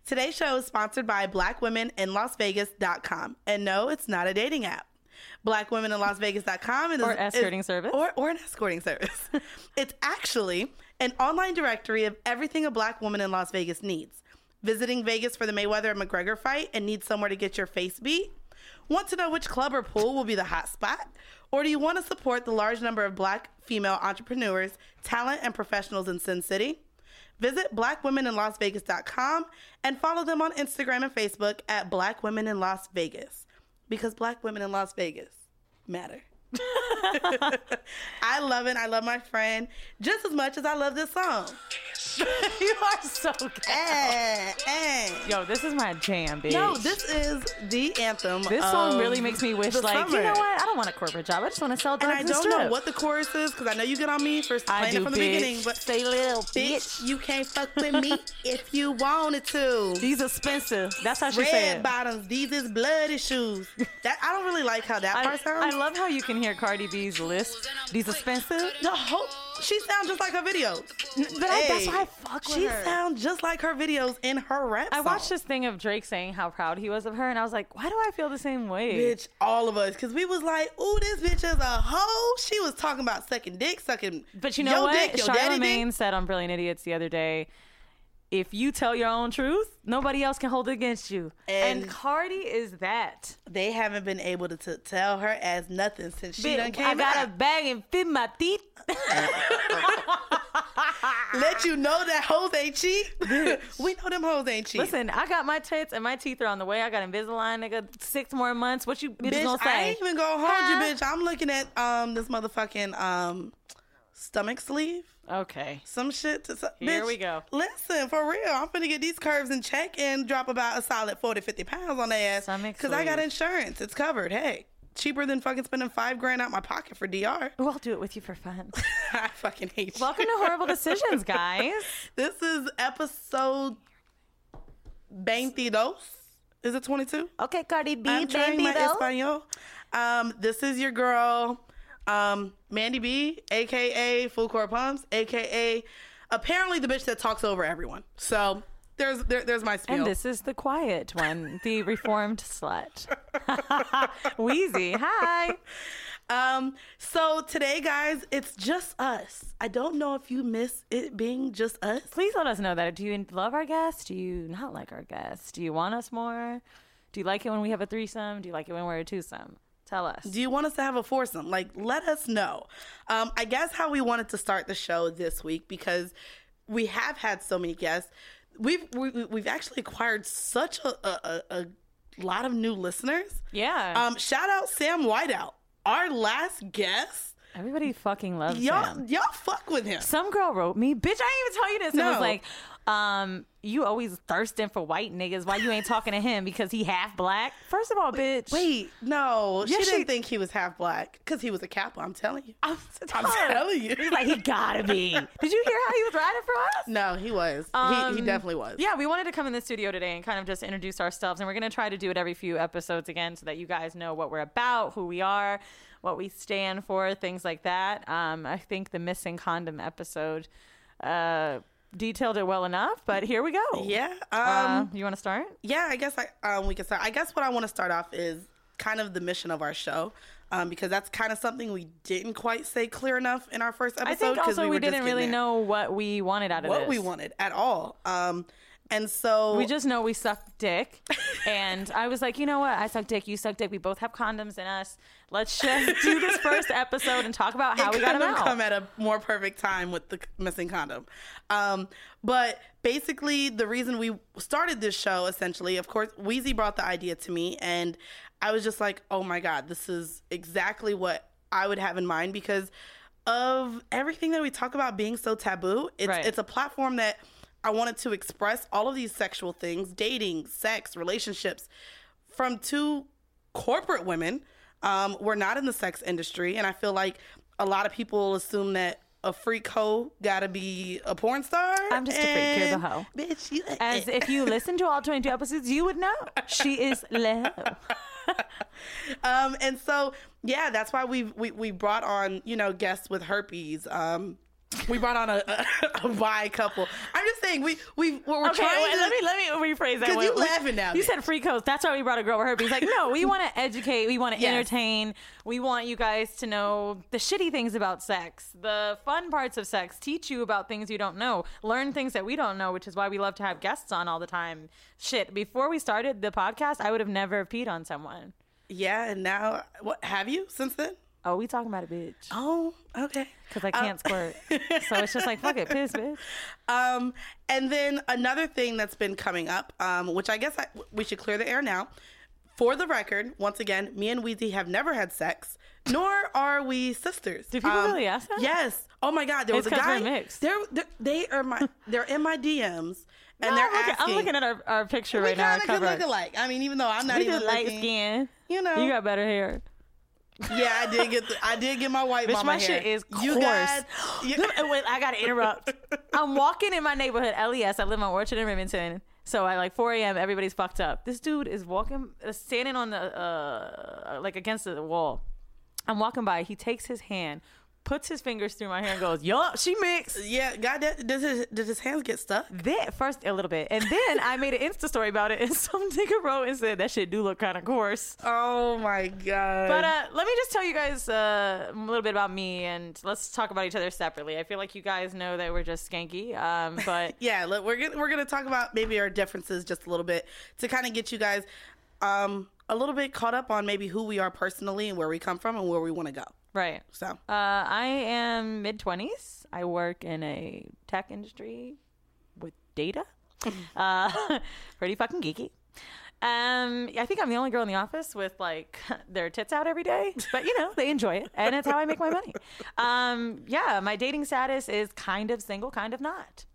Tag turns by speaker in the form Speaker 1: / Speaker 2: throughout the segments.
Speaker 1: Today's show is sponsored by blackwomeninlasvegas.com. And no, it's not a dating app. Blackwomeninlasvegas.com
Speaker 2: or escorting service.
Speaker 1: Or an escorting service. It's actually an online directory of everything a black woman in Las Vegas needs. Visiting Vegas for the Mayweather and McGregor fight and need somewhere to get your face beat? Want to know which club or pool will be the hot spot? Or do you want to support the large number of black female entrepreneurs, talent, and professionals in Sin City? Visit blackwomeninlasvegas.com and follow them on Instagram and Facebook at Black Women in Las Vegas. Because black women in Las Vegas matter. I love it. I love my friend just as much as I love this song.
Speaker 2: You are so good. Yo, this is my jam, bitch.
Speaker 1: No, this is the anthem.
Speaker 2: This song really makes me wish, like,
Speaker 1: summer.
Speaker 2: you know what? I don't want a corporate job. I just want to sell drugs
Speaker 1: and I don't
Speaker 2: strip.
Speaker 1: know what the chorus is because I know you get on me for playing it from the beginning. But
Speaker 2: say little bitch,
Speaker 1: you can't fuck with me if you wanted to.
Speaker 2: These are expensive. That's how she
Speaker 1: Red
Speaker 2: said.
Speaker 1: bottoms. These is bloody shoes. That I don't really like how that part sounds.
Speaker 2: I love how you can hear Cardi B's list. These expensive.
Speaker 1: She sounds just like her videos.
Speaker 2: But that's why I fuck with her.
Speaker 1: She sounds just like her videos in her rap
Speaker 2: I
Speaker 1: song.
Speaker 2: watched this thing of Drake saying how proud he was of her, and I was like, why do I feel the same way?
Speaker 1: Bitch, all of us. Because we was like, ooh, this bitch is a hoe. She was talking about sucking dick, sucking
Speaker 2: But you know what?
Speaker 1: Dick,
Speaker 2: Charlamagne said on Brilliant Idiots the other day, if you tell your own truth, nobody else can hold it against you. And Cardi is that.
Speaker 1: They haven't been able to tell her as nothing since she done came out.
Speaker 2: I got a bag and fit my teeth.
Speaker 1: Let you know that hoes ain't cheap. We know them hoes ain't cheap.
Speaker 2: Listen, I got my tits and my teeth are on the way. I got Invisalign, nigga. 6 more months. What you bitches gonna say?
Speaker 1: I ain't even gonna hold you, bitch. I'm looking at this motherfucking stomach sleeve.
Speaker 2: Okay.
Speaker 1: Some shit.
Speaker 2: Here
Speaker 1: bitch,
Speaker 2: we go.
Speaker 1: Listen, for real. I'm finna get these curves in check and drop about a solid 40, 50 pounds on their ass. Because I got insurance. It's covered. Hey. Cheaper than fucking spending $5,000 out my pocket for DR.
Speaker 2: Well, I'll do it with you for fun.
Speaker 1: I fucking hate you.
Speaker 2: Welcome to Horrible Decisions, guys.
Speaker 1: This is episode 22. Is it 22?
Speaker 2: Okay, Cardi B.
Speaker 1: I'm trying my Espanol. This is your girl, Mandy B, a.k.a. Full Court Pumps, a.k.a. apparently the bitch that talks over everyone. So... There's my spiel.
Speaker 2: And this is the quiet one, the reformed slut. Wheezy, hi.
Speaker 1: So today, guys, it's just us. I don't know if you miss it being just us.
Speaker 2: Please let us know that. Do you love our guests? Do you not like our guests? Do you want us more? Do you like it when we have a threesome? Do you like it when we're a twosome? Tell us.
Speaker 1: Do you want us to have a foursome? Like, let us know. I guess how we wanted to start the show this week, because we have had so many guests. We've actually acquired such a lot of new listeners.
Speaker 2: Yeah.
Speaker 1: Shout out Sam Whiteout, our last guest.
Speaker 2: Everybody fucking loves
Speaker 1: Y'all fuck with him.
Speaker 2: Some girl wrote me, bitch, I didn't even tell you this.
Speaker 1: No.
Speaker 2: It was like, you always thirsting for white niggas. Why you ain't talking to him? Because he half black? First of all, bitch.
Speaker 1: Wait, no.
Speaker 2: Yeah,
Speaker 1: she didn't think he was half black because he was a Kappa. I'm telling you.
Speaker 2: I'm
Speaker 1: telling you.
Speaker 2: He's like, he gotta be. Did you hear how he was riding for us?
Speaker 1: No, he was. He definitely was.
Speaker 2: Yeah, we wanted to come in the studio today and kind of just introduce ourselves. And we're going to try to do it every few episodes again so that you guys know what we're about, who we are, what we stand for, things like that. I think the missing condom episode detailed it well enough, but here we go.
Speaker 1: Yeah.
Speaker 2: You want to start?
Speaker 1: Yeah, I guess we can start. I guess what I want to start off is kind of the mission of our show, because that's kind of something we didn't quite say clear enough in our first episode.
Speaker 2: I think also we didn't really know what we wanted out of this.
Speaker 1: What we wanted at all. And so
Speaker 2: we just know we suck dick. And I was like, you know what? I suck dick. You suck dick. We both have condoms in us. Let's just do this first episode and talk about how we got them out.
Speaker 1: Come at a more perfect time with the missing condom. But basically, the reason we started this show, essentially, of course, Wheezy brought the idea to me, and I was just like, oh my God, this is exactly what I would have in mind, because of everything that we talk about being so taboo. It's a platform that I wanted to express all of these sexual things, dating, sex, relationships, from two corporate women. We're not in the sex industry, and I feel like a lot of people assume that a freak hoe gotta be a porn star.
Speaker 2: I'm just a freak. You're the hoe.
Speaker 1: Bitch,
Speaker 2: as if you listen to all 22 episodes, you would know. She is low.
Speaker 1: And so, yeah, that's why we brought on, guests with herpes. We brought on a bi couple. I'm just saying we're trying to...
Speaker 2: Let me rephrase that.
Speaker 1: Because you laughing now.
Speaker 2: You said free coast. That's why we brought a girl with herpes. Like, no, we want to educate. We want to entertain. We want you guys to know the shitty things about sex, the fun parts of sex, teach you about things you don't know, learn things that we don't know, which is why we love to have guests on all the time. Shit, before we started the podcast, I would have never peed on someone.
Speaker 1: Yeah, and now, what have you since then?
Speaker 2: Oh, we talking about a bitch.
Speaker 1: Oh, okay.
Speaker 2: Because I can't squirt. So it's just like, fuck it, piss, bitch.
Speaker 1: And then another thing that's been coming up, which I guess we should clear the air now. For the record, once again, me and Weezy have never had sex, nor are we sisters.
Speaker 2: Do people really ask that?
Speaker 1: Yes. Oh my God, there was a guy.
Speaker 2: We're mixed.
Speaker 1: They're in my DMs. And they're asking.
Speaker 2: I'm looking at our picture right now.
Speaker 1: We kind of could look alike. I mean, even though I'm not even
Speaker 2: light skin.
Speaker 1: You know.
Speaker 2: You got better hair.
Speaker 1: Yeah, I did get my white mama
Speaker 2: my
Speaker 1: hair.
Speaker 2: Shit is coarse. Wait, I gotta interrupt. I'm walking in my neighborhood, LES. I live on Orchard in Remington. So at like 4 a.m., everybody's fucked up. This dude is standing on the like against the wall. I'm walking by. He takes his hand, puts his fingers through my hair and goes, yup, she mixed.
Speaker 1: Yeah, God, did his hands get stuck?
Speaker 2: Then, first, a little bit. And then I made an Insta story about it, and some nigga wrote and said, that shit do look kind of coarse.
Speaker 1: Oh, my God.
Speaker 2: But let me just tell you guys a little bit about me, and let's talk about each other separately. I feel like you guys know that we're just skanky, but...
Speaker 1: Yeah, look, we're gonna talk about maybe our differences just a little bit to kind of get you guys a little bit caught up on maybe who we are personally and where we come from and where we want to go.
Speaker 2: Right.
Speaker 1: So
Speaker 2: I am mid-20s. I work in a tech industry with data. Pretty fucking geeky. I think I'm the only girl in the office with like their tits out every day, but you know, they enjoy it and it's how I make my money. Yeah, my dating status is kind of single, kind of not.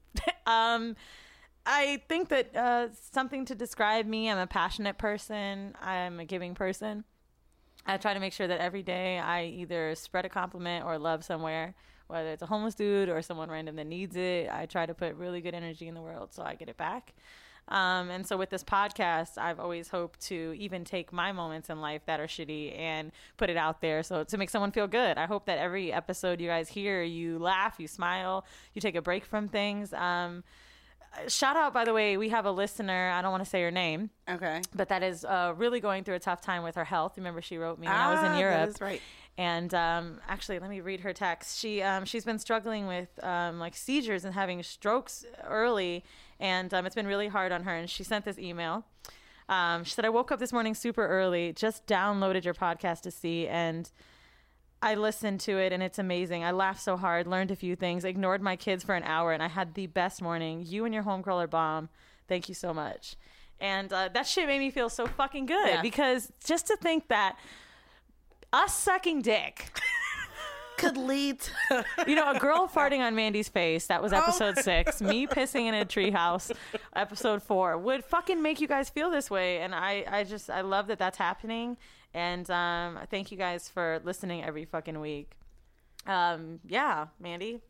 Speaker 2: I think that something to describe me, I'm a passionate person. I'm a giving person. I try to make sure that every day I either spread a compliment or love somewhere, whether it's a homeless dude or someone random that needs it. I try to put really good energy in the world so I get it back. And so with this podcast, I've always hoped to even take my moments in life that are shitty and put it out there so to make someone feel good. I hope that every episode you guys hear, you laugh, you smile, you take a break from things. Shout out, by the way, we have a listener. I don't want to say her name.
Speaker 1: Okay.
Speaker 2: But that is really going through a tough time with her health. Remember, she wrote me when I was in Europe.
Speaker 1: That is right.
Speaker 2: And actually, let me read her text. She's been struggling with like seizures and having strokes early, and it's been really hard on her. And she sent this email. She said, I woke up this morning super early, just downloaded your podcast to see, and I listened to it and it's amazing. I laughed so hard, learned a few things, ignored my kids for an hour, and I had the best morning. You and your homegirl are bomb. Thank you so much. And that shit made me feel so fucking good because just to think that us sucking dick
Speaker 1: could lead to...
Speaker 2: You know, a girl farting on Mandy's face, that was episode 6. Me pissing in a treehouse, episode 4, would fucking make you guys feel this way. And I love that that's happening. And thank you guys for listening every fucking week. Yeah, Mandy.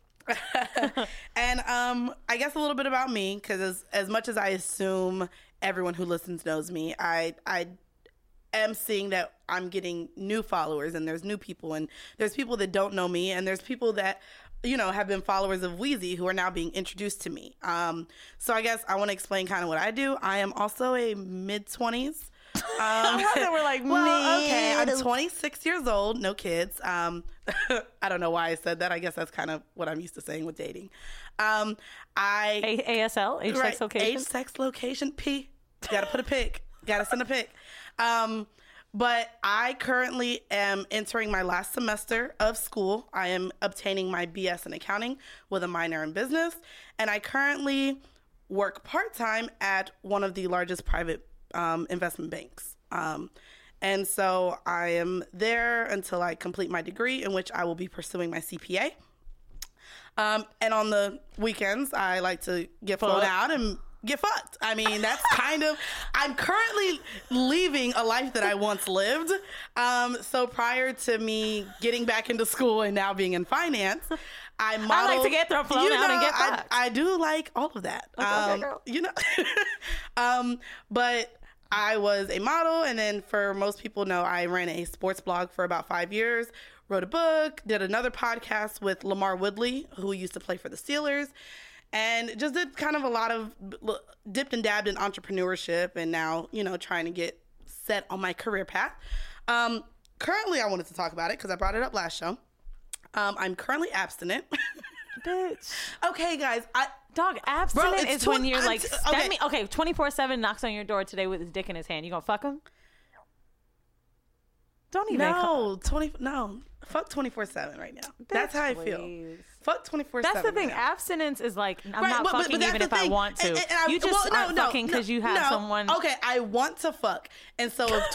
Speaker 1: And I guess a little bit about me, because as much as I assume everyone who listens knows me, I am seeing that I'm getting new followers, and there's new people, and there's people that don't know me, and there's people that, you know, have been followers of Weezy who are now being introduced to me. So I guess I want to explain kind of what I do. I am also a mid-20s.
Speaker 2: We're like,
Speaker 1: well, okay, I'm 26 years old, no kids. I don't know why I said that. I guess that's kind of what I'm used to saying with dating. ASL, age,
Speaker 2: right, sex, location.
Speaker 1: Age, sex, location, P. Gotta put a pic. Gotta send a pic. But I currently am entering my last semester of school. I am obtaining my BS in accounting with a minor in business. And I currently work part-time at one of the largest private investment banks. And so I am there until I complete my degree, in which I will be pursuing my CPA. And on the weekends, I like to get flown out and get fucked. I mean, that's kind of, I'm currently leaving a life that I once lived. So prior to me getting back into school and now being in finance, I
Speaker 2: like to get flown out and get fucked.
Speaker 1: I do like all of that.
Speaker 2: Okay, girl.
Speaker 1: You know, but I was a model, and then for most people know, I ran a sports blog for about 5 years, wrote a book, did another podcast with Lamar Woodley, who used to play for the Steelers. and just did kind of a lot of dipped and dabbed in entrepreneurship, and now, you know, trying to get set on my career path. Currently, I wanted to talk about it because I brought it up last show. I'm currently abstinent.
Speaker 2: Bitch.
Speaker 1: Okay, guys.
Speaker 2: Dog, abstinent is when you're like,
Speaker 1: okay.
Speaker 2: 24/7 knocks on your door today with his dick in his hand. You gonna fuck him? Don't even.
Speaker 1: Fuck 24/7 right now. That's how I feel. Fuck 24/7.
Speaker 2: That's the thing.
Speaker 1: Right now.
Speaker 2: Abstinence is like, I'm not fucking even if I want to. You just aren't fucking because you have someone.
Speaker 1: Okay, I want to fuck. And so if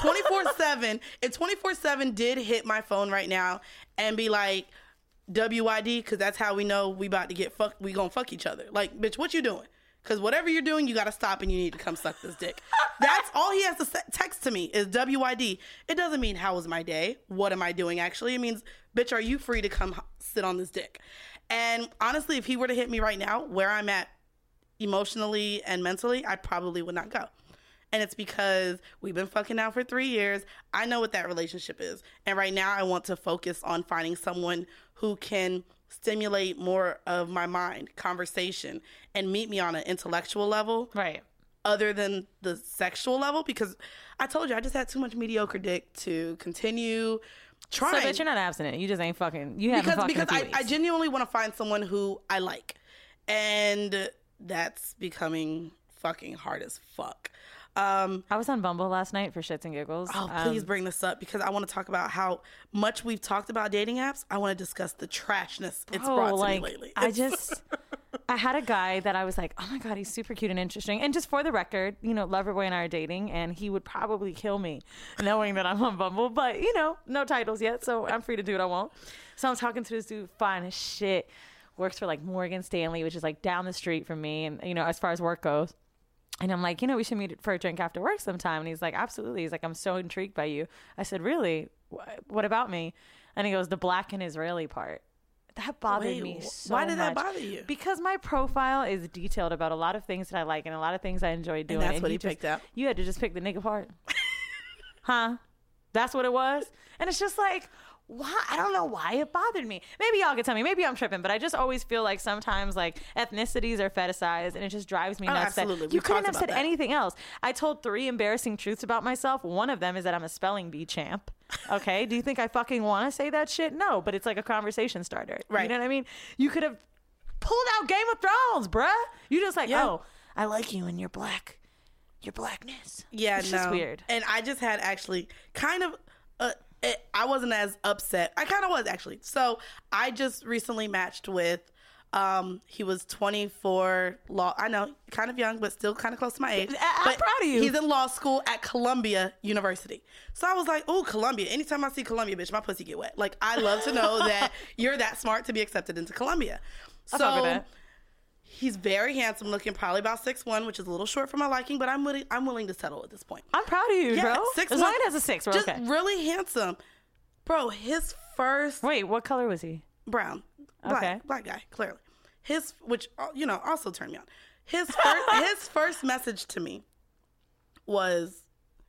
Speaker 1: 24/7 did hit my phone right now and be like, WID, because that's how we know we about to get fucked. We gonna fuck each other. Like, bitch, what you doing? Because whatever you're doing, you got to stop and you need to come suck this dick. That's all he has to text to me is WID. It doesn't mean how was my day? What am I doing actually? It means, bitch, are you free to come sit on this dick? And honestly, if he were to hit me right now, where I'm at emotionally and mentally, I probably would not go. And it's because we've been fucking now for 3 years. I know what that relationship is. And right now I want to focus on finding someone who can stimulate more of my mind, conversation, and meet me on an intellectual level.
Speaker 2: Right.
Speaker 1: Other than the sexual level, because I told you I just had too much mediocre dick to continue trying.
Speaker 2: So, bitch, you're not abstinent. You just ain't fucking. You haven't fucking
Speaker 1: because
Speaker 2: in a few weeks.
Speaker 1: I genuinely want to find someone who I like, and that's becoming fucking hard as fuck.
Speaker 2: I was on Bumble last night for shits and giggles.
Speaker 1: Oh, please bring this up because I want to talk about how much we've talked about dating apps. I want to discuss the trashness it's brought to me lately.
Speaker 2: I had a guy that I was like, oh my God, he's super cute and interesting. And just for the record, you know, Loverboy and I are dating, and he would probably kill me knowing that I'm on Bumble. But, you know, no titles yet, so I'm free to do what I want. So I'm talking to this dude, fine as shit. Works for like Morgan Stanley, which is like down the street from me. And, you know, as far as work goes. And I'm like, you know, we should meet for a drink after work sometime. And he's like, absolutely. He's like, I'm so intrigued by you. I said, really? What about me? And he goes, the black and Israeli part. That bothered me so much.
Speaker 1: Why did that bother you?
Speaker 2: Because my profile is detailed about a lot of things that I like and a lot of things I enjoy doing.
Speaker 1: And that's what he picked up.
Speaker 2: You had to just pick the nigga part. Huh? That's what it was? And it's just like, why? I don't know why it bothered me. Maybe y'all can tell me. Maybe I'm tripping, but I just always feel like sometimes like ethnicities are fetishized, and it just drives me nuts.
Speaker 1: Absolutely.
Speaker 2: You couldn't have said anything else. I told 3 embarrassing truths about myself. One of them is that I'm a spelling bee champ. Okay. Do you think I fucking want to say that shit? No, but it's like a conversation starter.
Speaker 1: Right.
Speaker 2: You know what I mean? You could have pulled out Game of Thrones, bruh. You just like, oh, I like you and your blackness.
Speaker 1: Yeah,
Speaker 2: it's just weird.
Speaker 1: And I just had actually kind of I wasn't as upset. I kind of was actually. So I just recently matched with, he was 24, I know, kind of young, but still kind of close to my age.
Speaker 2: I'm proud of you.
Speaker 1: He's in law school at Columbia University. So I was like, oh, Columbia. Anytime I see Columbia, bitch, my pussy get wet. Like, I love to know that you're that smart to be accepted into Columbia. So he's very handsome looking, probably about 6'1", which is a little short for my liking, but I'm willing to settle at this point.
Speaker 2: I'm proud of you, bro.
Speaker 1: 6'1",
Speaker 2: as long as it has a 6, we're
Speaker 1: just
Speaker 2: okay.
Speaker 1: Really handsome. Bro, his first...
Speaker 2: Wait, what color was he?
Speaker 1: Brown.
Speaker 2: Okay.
Speaker 1: Black guy, clearly. Which, you know, also turned me on. His first message to me was,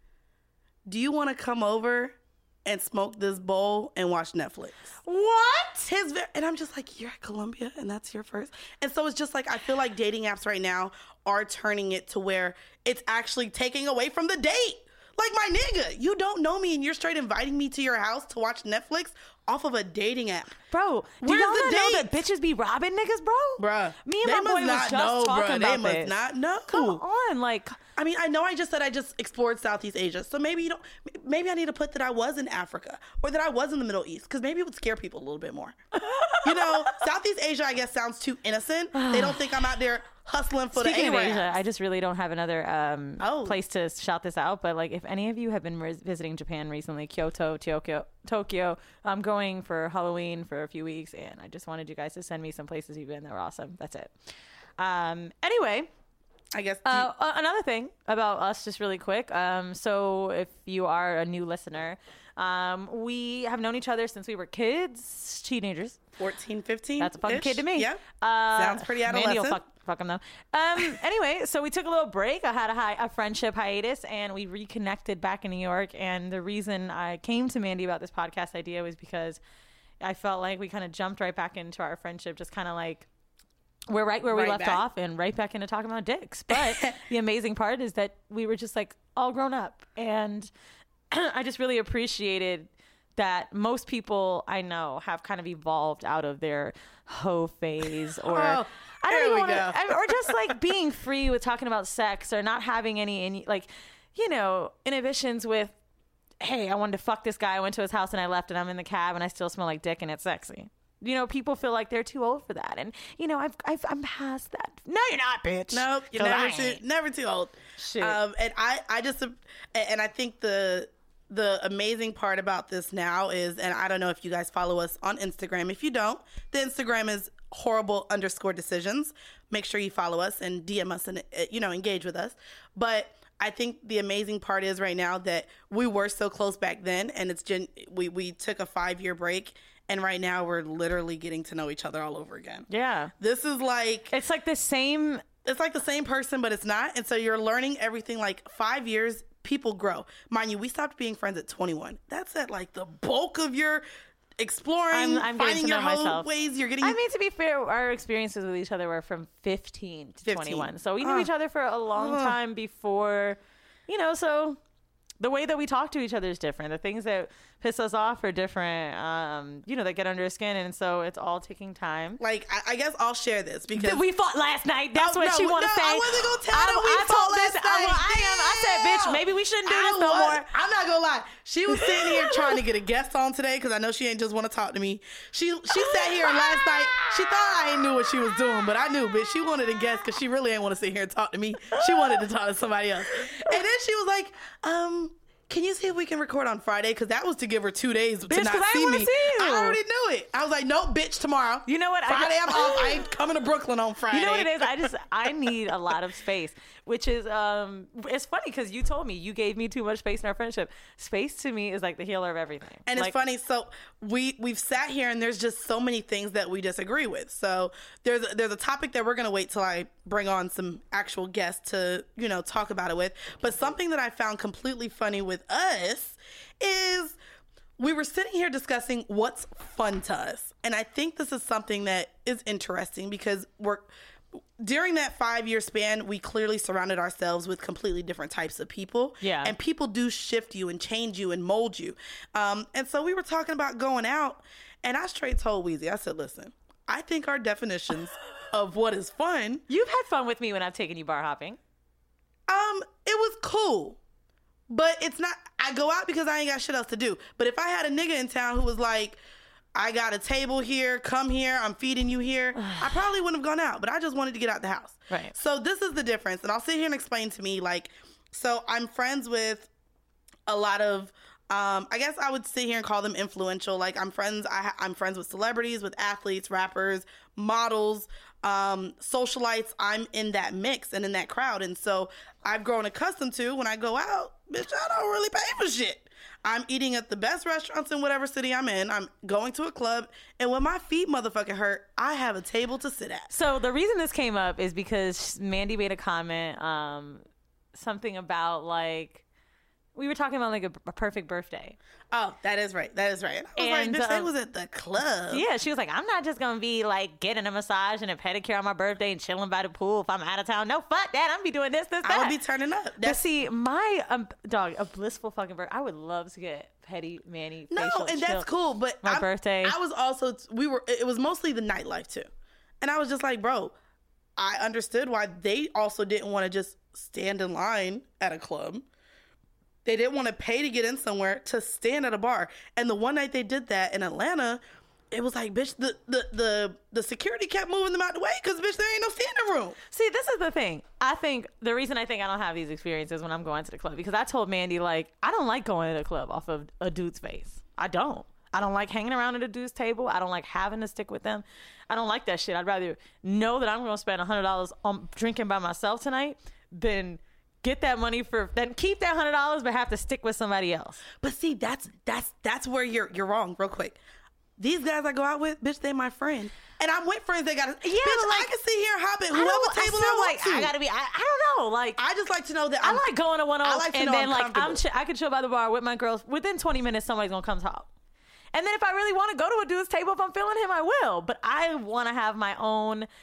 Speaker 1: do you want to come over and smoke this bowl and watch Netflix?
Speaker 2: What?
Speaker 1: And I'm just like, you're at Columbia and that's your first? And so it's just like, I feel like dating apps right now are turning it to where it's actually taking away from the date. Like, my nigga, you don't know me and you're straight inviting me to your house to watch Netflix off of a dating app.
Speaker 2: Bro, do y'all not know that bitches be robbing niggas, bro?
Speaker 1: Bruh.
Speaker 2: Me and my boy was just talking about this.
Speaker 1: They must not know.
Speaker 2: Come on, like...
Speaker 1: I mean, I know I just said I just explored Southeast Asia. So maybe maybe I need to put that I was in Africa or that I was in the Middle East, because maybe it would scare people a little bit more. You know, Southeast Asia, I guess, sounds too innocent. They don't think I'm out there hustling for
Speaker 2: Speaking
Speaker 1: the
Speaker 2: of
Speaker 1: Arabs.
Speaker 2: Asia, I just really don't have another place to shout this out. But like, if any of you have been visiting Japan recently, Kyoto, Tokyo, I'm going for Halloween for a few weeks, and I just wanted you guys to send me some places you've been that were awesome. That's it. Anyway.
Speaker 1: I guess
Speaker 2: another thing about us, just really quick. So if you are a new listener, we have known each other since we were kids, teenagers.
Speaker 1: 14, 15.
Speaker 2: That's a fucking kid to me.
Speaker 1: Yeah. Sounds pretty adolescent.
Speaker 2: Mandy will fuck him though. Anyway, so we took a little break. I had a friendship hiatus, and we reconnected back in New York. And the reason I came to Mandy about this podcast idea was because I felt like we kind of jumped right back into our friendship, just kind of like we're right where we
Speaker 1: Right
Speaker 2: left
Speaker 1: back.
Speaker 2: off and right back into talking about dicks. But the amazing part is that we were just like all grown up. And I just really appreciated that most people I know have kind of evolved out of their hoe phase or
Speaker 1: Oh,
Speaker 2: I don't
Speaker 1: here
Speaker 2: even
Speaker 1: we
Speaker 2: want to,
Speaker 1: go.
Speaker 2: or just like being free with talking about sex or not having any like, you know, inhibitions with, hey, I wanted to fuck this guy. I went to his house and I left and I'm in the cab and I still smell like dick and it's sexy. You know, people feel like they're too old for that. And, you know, I'm past that. No, you're not, bitch.
Speaker 1: Nope, you're
Speaker 2: 'Cause I
Speaker 1: never
Speaker 2: ain't.
Speaker 1: too old.
Speaker 2: Shit.
Speaker 1: And I just, and I think the amazing part about this now is, and I don't know if you guys follow us on Instagram. If you don't, the Instagram is horrible_decisions. Make sure you follow us and DM us and, you know, engage with us. But I think the amazing part is right now that we were so close back then, and it's we took a 5-year break, and right now we're literally getting to know each other all over again.
Speaker 2: Yeah.
Speaker 1: This is like,
Speaker 2: It's like the same.
Speaker 1: it's like the same person, but it's not. And so you're learning everything. Like 5 years, people grow. Mind you, we stopped being friends at 21. That's at like the bulk of your exploring,
Speaker 2: I'm getting
Speaker 1: finding
Speaker 2: to
Speaker 1: your
Speaker 2: know
Speaker 1: whole
Speaker 2: myself.
Speaker 1: ways. You're getting.
Speaker 2: I mean, to be fair, our experiences with each other were from 15 to 21. So we knew each other for a long time before, you know, so the way that we talk to each other is different. The things that piss us off are different, you know, that get under our skin. And so it's all taking time.
Speaker 1: like I guess I'll share this because
Speaker 2: We fought last night. That's
Speaker 1: Oh,
Speaker 2: what
Speaker 1: no,
Speaker 2: she want to
Speaker 1: no,
Speaker 2: say.
Speaker 1: I wasn't gonna tell her we fought last night.
Speaker 2: I said, bitch, maybe we shouldn't do this no more.
Speaker 1: I'm not gonna lie. She was sitting here trying to get a guest on today because I know she ain't just want to talk to me. She sat here last night. She thought I ain't knew what she was doing, but I knew. But she wanted a guest because she really ain't want to sit here and talk to me. She wanted to talk to somebody else. And then she was like, can you see if we can record on Friday? Because that was to give her 2 days to
Speaker 2: Bitch,
Speaker 1: not
Speaker 2: 'cause I
Speaker 1: see
Speaker 2: wanna
Speaker 1: me.
Speaker 2: see you.
Speaker 1: I already knew it. I was like, nope, bitch, tomorrow.
Speaker 2: You know what?
Speaker 1: Friday I'm off. I ain't coming to Brooklyn on Friday.
Speaker 2: You know what it is? I need a lot of space, which is it's funny because you told me you gave me too much space in our friendship. Space to me is like the healer of everything.
Speaker 1: And
Speaker 2: like,
Speaker 1: it's funny. So we've sat here and there's just so many things that we disagree with. So there's a topic that we're gonna wait till I bring on some actual guests to, you know, talk about it with. But something that I found completely funny with us is we were sitting here discussing what's fun to us. And I think this is something that is interesting because during that 5-year span, we clearly surrounded ourselves with completely different types of people.
Speaker 2: Yeah.
Speaker 1: And people do shift you and change you and mold you. And so we were talking about going out, and I straight told Weezy, I said, listen, I think our definitions of what is fun,
Speaker 2: you've had fun with me when I've taken you bar hopping.
Speaker 1: it was cool. But it's not, I go out because I ain't got shit else to do. But if I had a nigga in town who was like, I got a table here, come here, I'm feeding you here, I probably wouldn't have gone out, but I just wanted to get out the house.
Speaker 2: Right.
Speaker 1: So this is the difference. And I'll sit here and explain to me, like, so I'm friends with a lot of, I guess I would sit here and call them influential. Like I'm friends with celebrities, with athletes, rappers, models, socialites. I'm in that mix and in that crowd. And so I've grown accustomed to when I go out, bitch, I don't really pay for shit. I'm eating at the best restaurants in whatever city I'm in. I'm going to a club. And when my feet motherfucking hurt, I have a table to sit at.
Speaker 2: So the reason this came up is because Mandy made a comment, something about like, we were talking about like a perfect birthday.
Speaker 1: Oh, that is right. That is right. And I was like, bitch, they was at the club.
Speaker 2: Yeah, she was like, I'm not just going to be like getting a massage and a pedicure on my birthday and chilling by the pool if I'm out of town. No, fuck that. I'm going to be doing this, that.
Speaker 1: I would be turning up.
Speaker 2: But see, my dog, a blissful fucking birthday. I would love to get petty, mani,
Speaker 1: No,
Speaker 2: facial,
Speaker 1: and
Speaker 2: chill.
Speaker 1: that's cool. But
Speaker 2: My birthday.
Speaker 1: I was also, it was mostly the nightlife too. And I was just like, bro, I understood why they also didn't want to just stand in line at a club. They didn't want to pay to get in somewhere to stand at a bar. And the one night they did that in Atlanta, it was like, bitch, the security kept moving them out the way because, bitch, there ain't no standing room.
Speaker 2: See, this is the thing. I think the reason I think I don't have these experiences when I'm going to the club, because I told Mandy, like, I don't like going to the club off of a dude's face. I don't like hanging around at a dude's table. I don't like having to stick with them. I don't like that shit. I'd rather know that I'm going to spend $100 on drinking by myself tonight than get that money then keep that $100 but have to stick with somebody else.
Speaker 1: But see, that's where you're wrong. Real quick, these guys I go out with, bitch, they my friend, and I'm with friends that got. Yeah, bitch, I can sit here and hop at whoever table I want to.
Speaker 2: I gotta be. I don't know. Like
Speaker 1: I just like to know that
Speaker 2: I like going to one of those, and then like
Speaker 1: comfortable.
Speaker 2: I can chill by the bar with my girls. Within 20 minutes, somebody's gonna come talk. And then if I really want to go to a dude's table, if I'm feeling him, I will. But I want to have my own.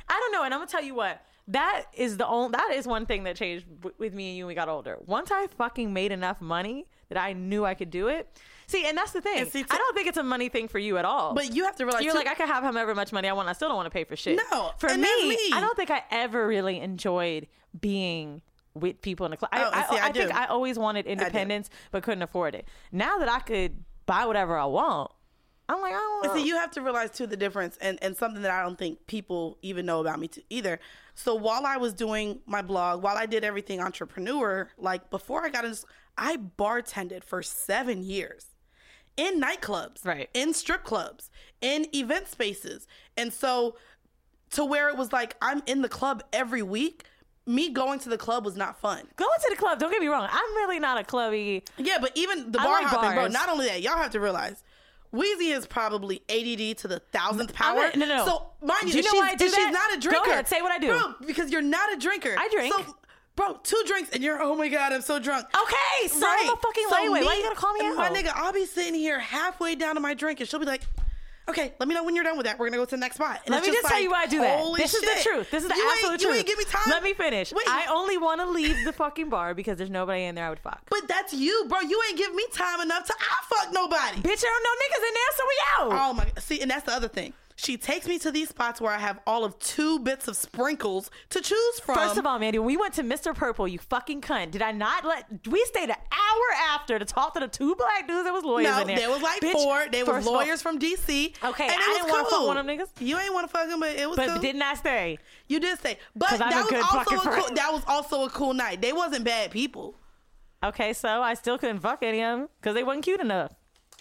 Speaker 2: I don't know. And I'm gonna tell you what. That is one thing that changed with me and you when we got older. Once I fucking made enough money that I knew I could do it. See, and that's the thing. I don't think it's a money thing for you at all.
Speaker 1: But you have to realize,
Speaker 2: you're like, I can have however much money I want. I still don't want to pay for shit.
Speaker 1: No,
Speaker 2: for me, I don't think I ever really enjoyed being with people in the club. I think I always wanted independence, but couldn't afford it. Now that I could buy whatever I want, I'm like, I don't know.
Speaker 1: See, you have to realize too the difference, and something that I don't think people even know about me too either. So while I was doing my blog, while I did everything entrepreneur, like before I got into, I bartended for 7 years in nightclubs,
Speaker 2: right,
Speaker 1: in strip clubs, in event spaces, and so to where it was like I'm in the club every week. Me going to the club was not fun.
Speaker 2: Going to the club, don't get me wrong, I'm really not a clubby.
Speaker 1: Yeah, but even the bar hopping, bro. Not only that, y'all have to realize. Weezy is probably ADD to the 1,000th power.
Speaker 2: No.
Speaker 1: So, mind
Speaker 2: you know why I do that?
Speaker 1: She's not a drinker.
Speaker 2: Go ahead, say what I do.
Speaker 1: Bro, because you're not a drinker.
Speaker 2: I drink.
Speaker 1: So, bro, 2 drinks and you're, oh my God, I'm so drunk.
Speaker 2: Okay, so I'm a fucking lightweight. Why you gotta call me out?
Speaker 1: My nigga, I'll be sitting here halfway down to my drink and she'll be like, okay, let me know when you're done with that. We're going to go to the next spot. And
Speaker 2: let me just tell you why I do that. This is the truth. This is the absolute truth.
Speaker 1: You ain't give me time.
Speaker 2: Let me finish. Wait. I only want to leave the fucking bar because there's nobody in there I would fuck.
Speaker 1: But that's you, bro. You ain't give me time enough to fuck nobody.
Speaker 2: Bitch, there are no niggas in there, so we out.
Speaker 1: Oh my, see, and that's the other thing. She takes me to these spots where I have all of 2 bits of sprinkles to choose from.
Speaker 2: First of all, Mandy, when we went to Mr. Purple, you fucking cunt. Did I not we stayed an hour after to talk to the 2 black dudes that was lawyers in there.
Speaker 1: No, there was like bitch, 4. They was lawyers from D.C.
Speaker 2: Okay,
Speaker 1: and
Speaker 2: I didn't want to fuck one of them niggas.
Speaker 1: You ain't want to fuck him, but it was cool.
Speaker 2: But didn't I stay?
Speaker 1: You did stay. But that was also a cool night. They wasn't bad people.
Speaker 2: Okay, so I still couldn't fuck any of them because they wasn't cute enough.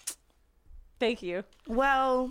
Speaker 2: Thank you.
Speaker 1: Well...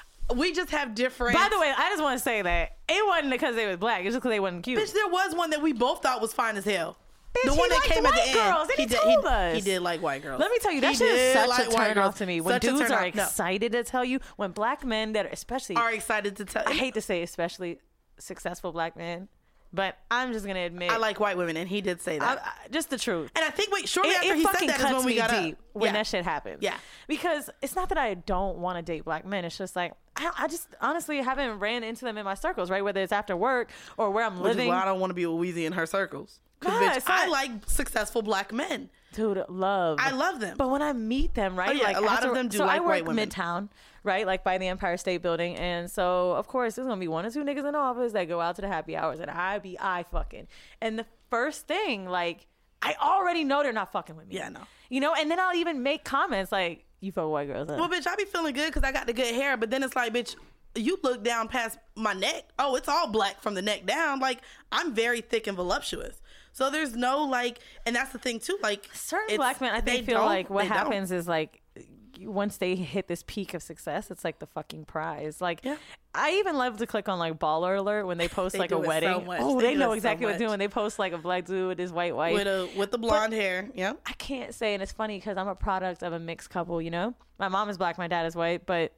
Speaker 1: We just have different...
Speaker 2: By the way, I just want to say that it wasn't because they was black. It was just because they wasn't cute.
Speaker 1: Bitch, there was one that we both thought was fine as hell.
Speaker 2: Bitch, the one that came at the girls. End. He told us.
Speaker 1: He did like white girls.
Speaker 2: Let me tell you, that shit is such a turn off to me. When dudes are excited to tell you, when black men that are especially...
Speaker 1: Are excited to tell you.
Speaker 2: I hate to say especially successful black men, but I'm just going to admit...
Speaker 1: I like white women, and he did say that.
Speaker 2: Just the truth.
Speaker 1: And I think, shortly after he said that is when we got up.
Speaker 2: When that shit happened.
Speaker 1: Yeah.
Speaker 2: Because it's not that I don't want to date black men. It's just like, I just honestly haven't ran into them in my circles, right? Whether it's after work or where I'm living.
Speaker 1: Which is why I don't want to be with Weezy in her circles. Because, I like successful black men.
Speaker 2: Dude, I love them. But when I meet them, right?
Speaker 1: Oh, yeah, like a lot of them do like white women.
Speaker 2: So I work Midtown, right? Like by the Empire State Building. And so, of course, there's going to be 1 or 2 niggas in the office that go out to the happy hours and I be fucking. And the first thing, like, I already know they're not fucking with me.
Speaker 1: Yeah, no.
Speaker 2: You know, and then I'll even make comments like, you fuck with white girls, huh?
Speaker 1: Well, bitch, I be feeling good because I got the good hair. But then it's like, bitch, you look down past my neck. Oh, it's all black from the neck down. Like, I'm very thick and voluptuous. So there's no, like, and that's the thing, too. Like,
Speaker 2: certain black men, I think, feel like what happens is, like, once they hit this peak of success, it's like the fucking prize. Like, yeah. I even love to click on, like, Baller Alert when they post, like, a wedding. So they know exactly what they're doing. They post, like, a black dude with his white wife.
Speaker 1: With the blonde hair, yeah.
Speaker 2: I can't say, and it's funny because I'm a product of a mixed couple, you know? My mom is black, my dad is white, but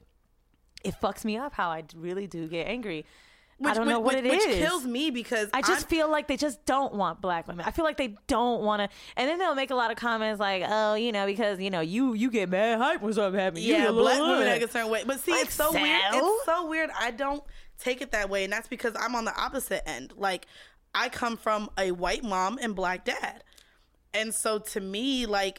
Speaker 2: it fucks me up how I really do get angry. I don't know what it is.
Speaker 1: Which kills me because
Speaker 2: I just feel like they just don't want black women. I feel like they don't want to. And then they'll make a lot of comments like, oh, you know, because, you know, you get mad hype when something happens.
Speaker 1: Yeah, black women act a certain way. But see, like, it's so weird. It's so weird. I don't take it that way. And that's because I'm on the opposite end. Like, I come from a white mom and black dad. And so to me, like,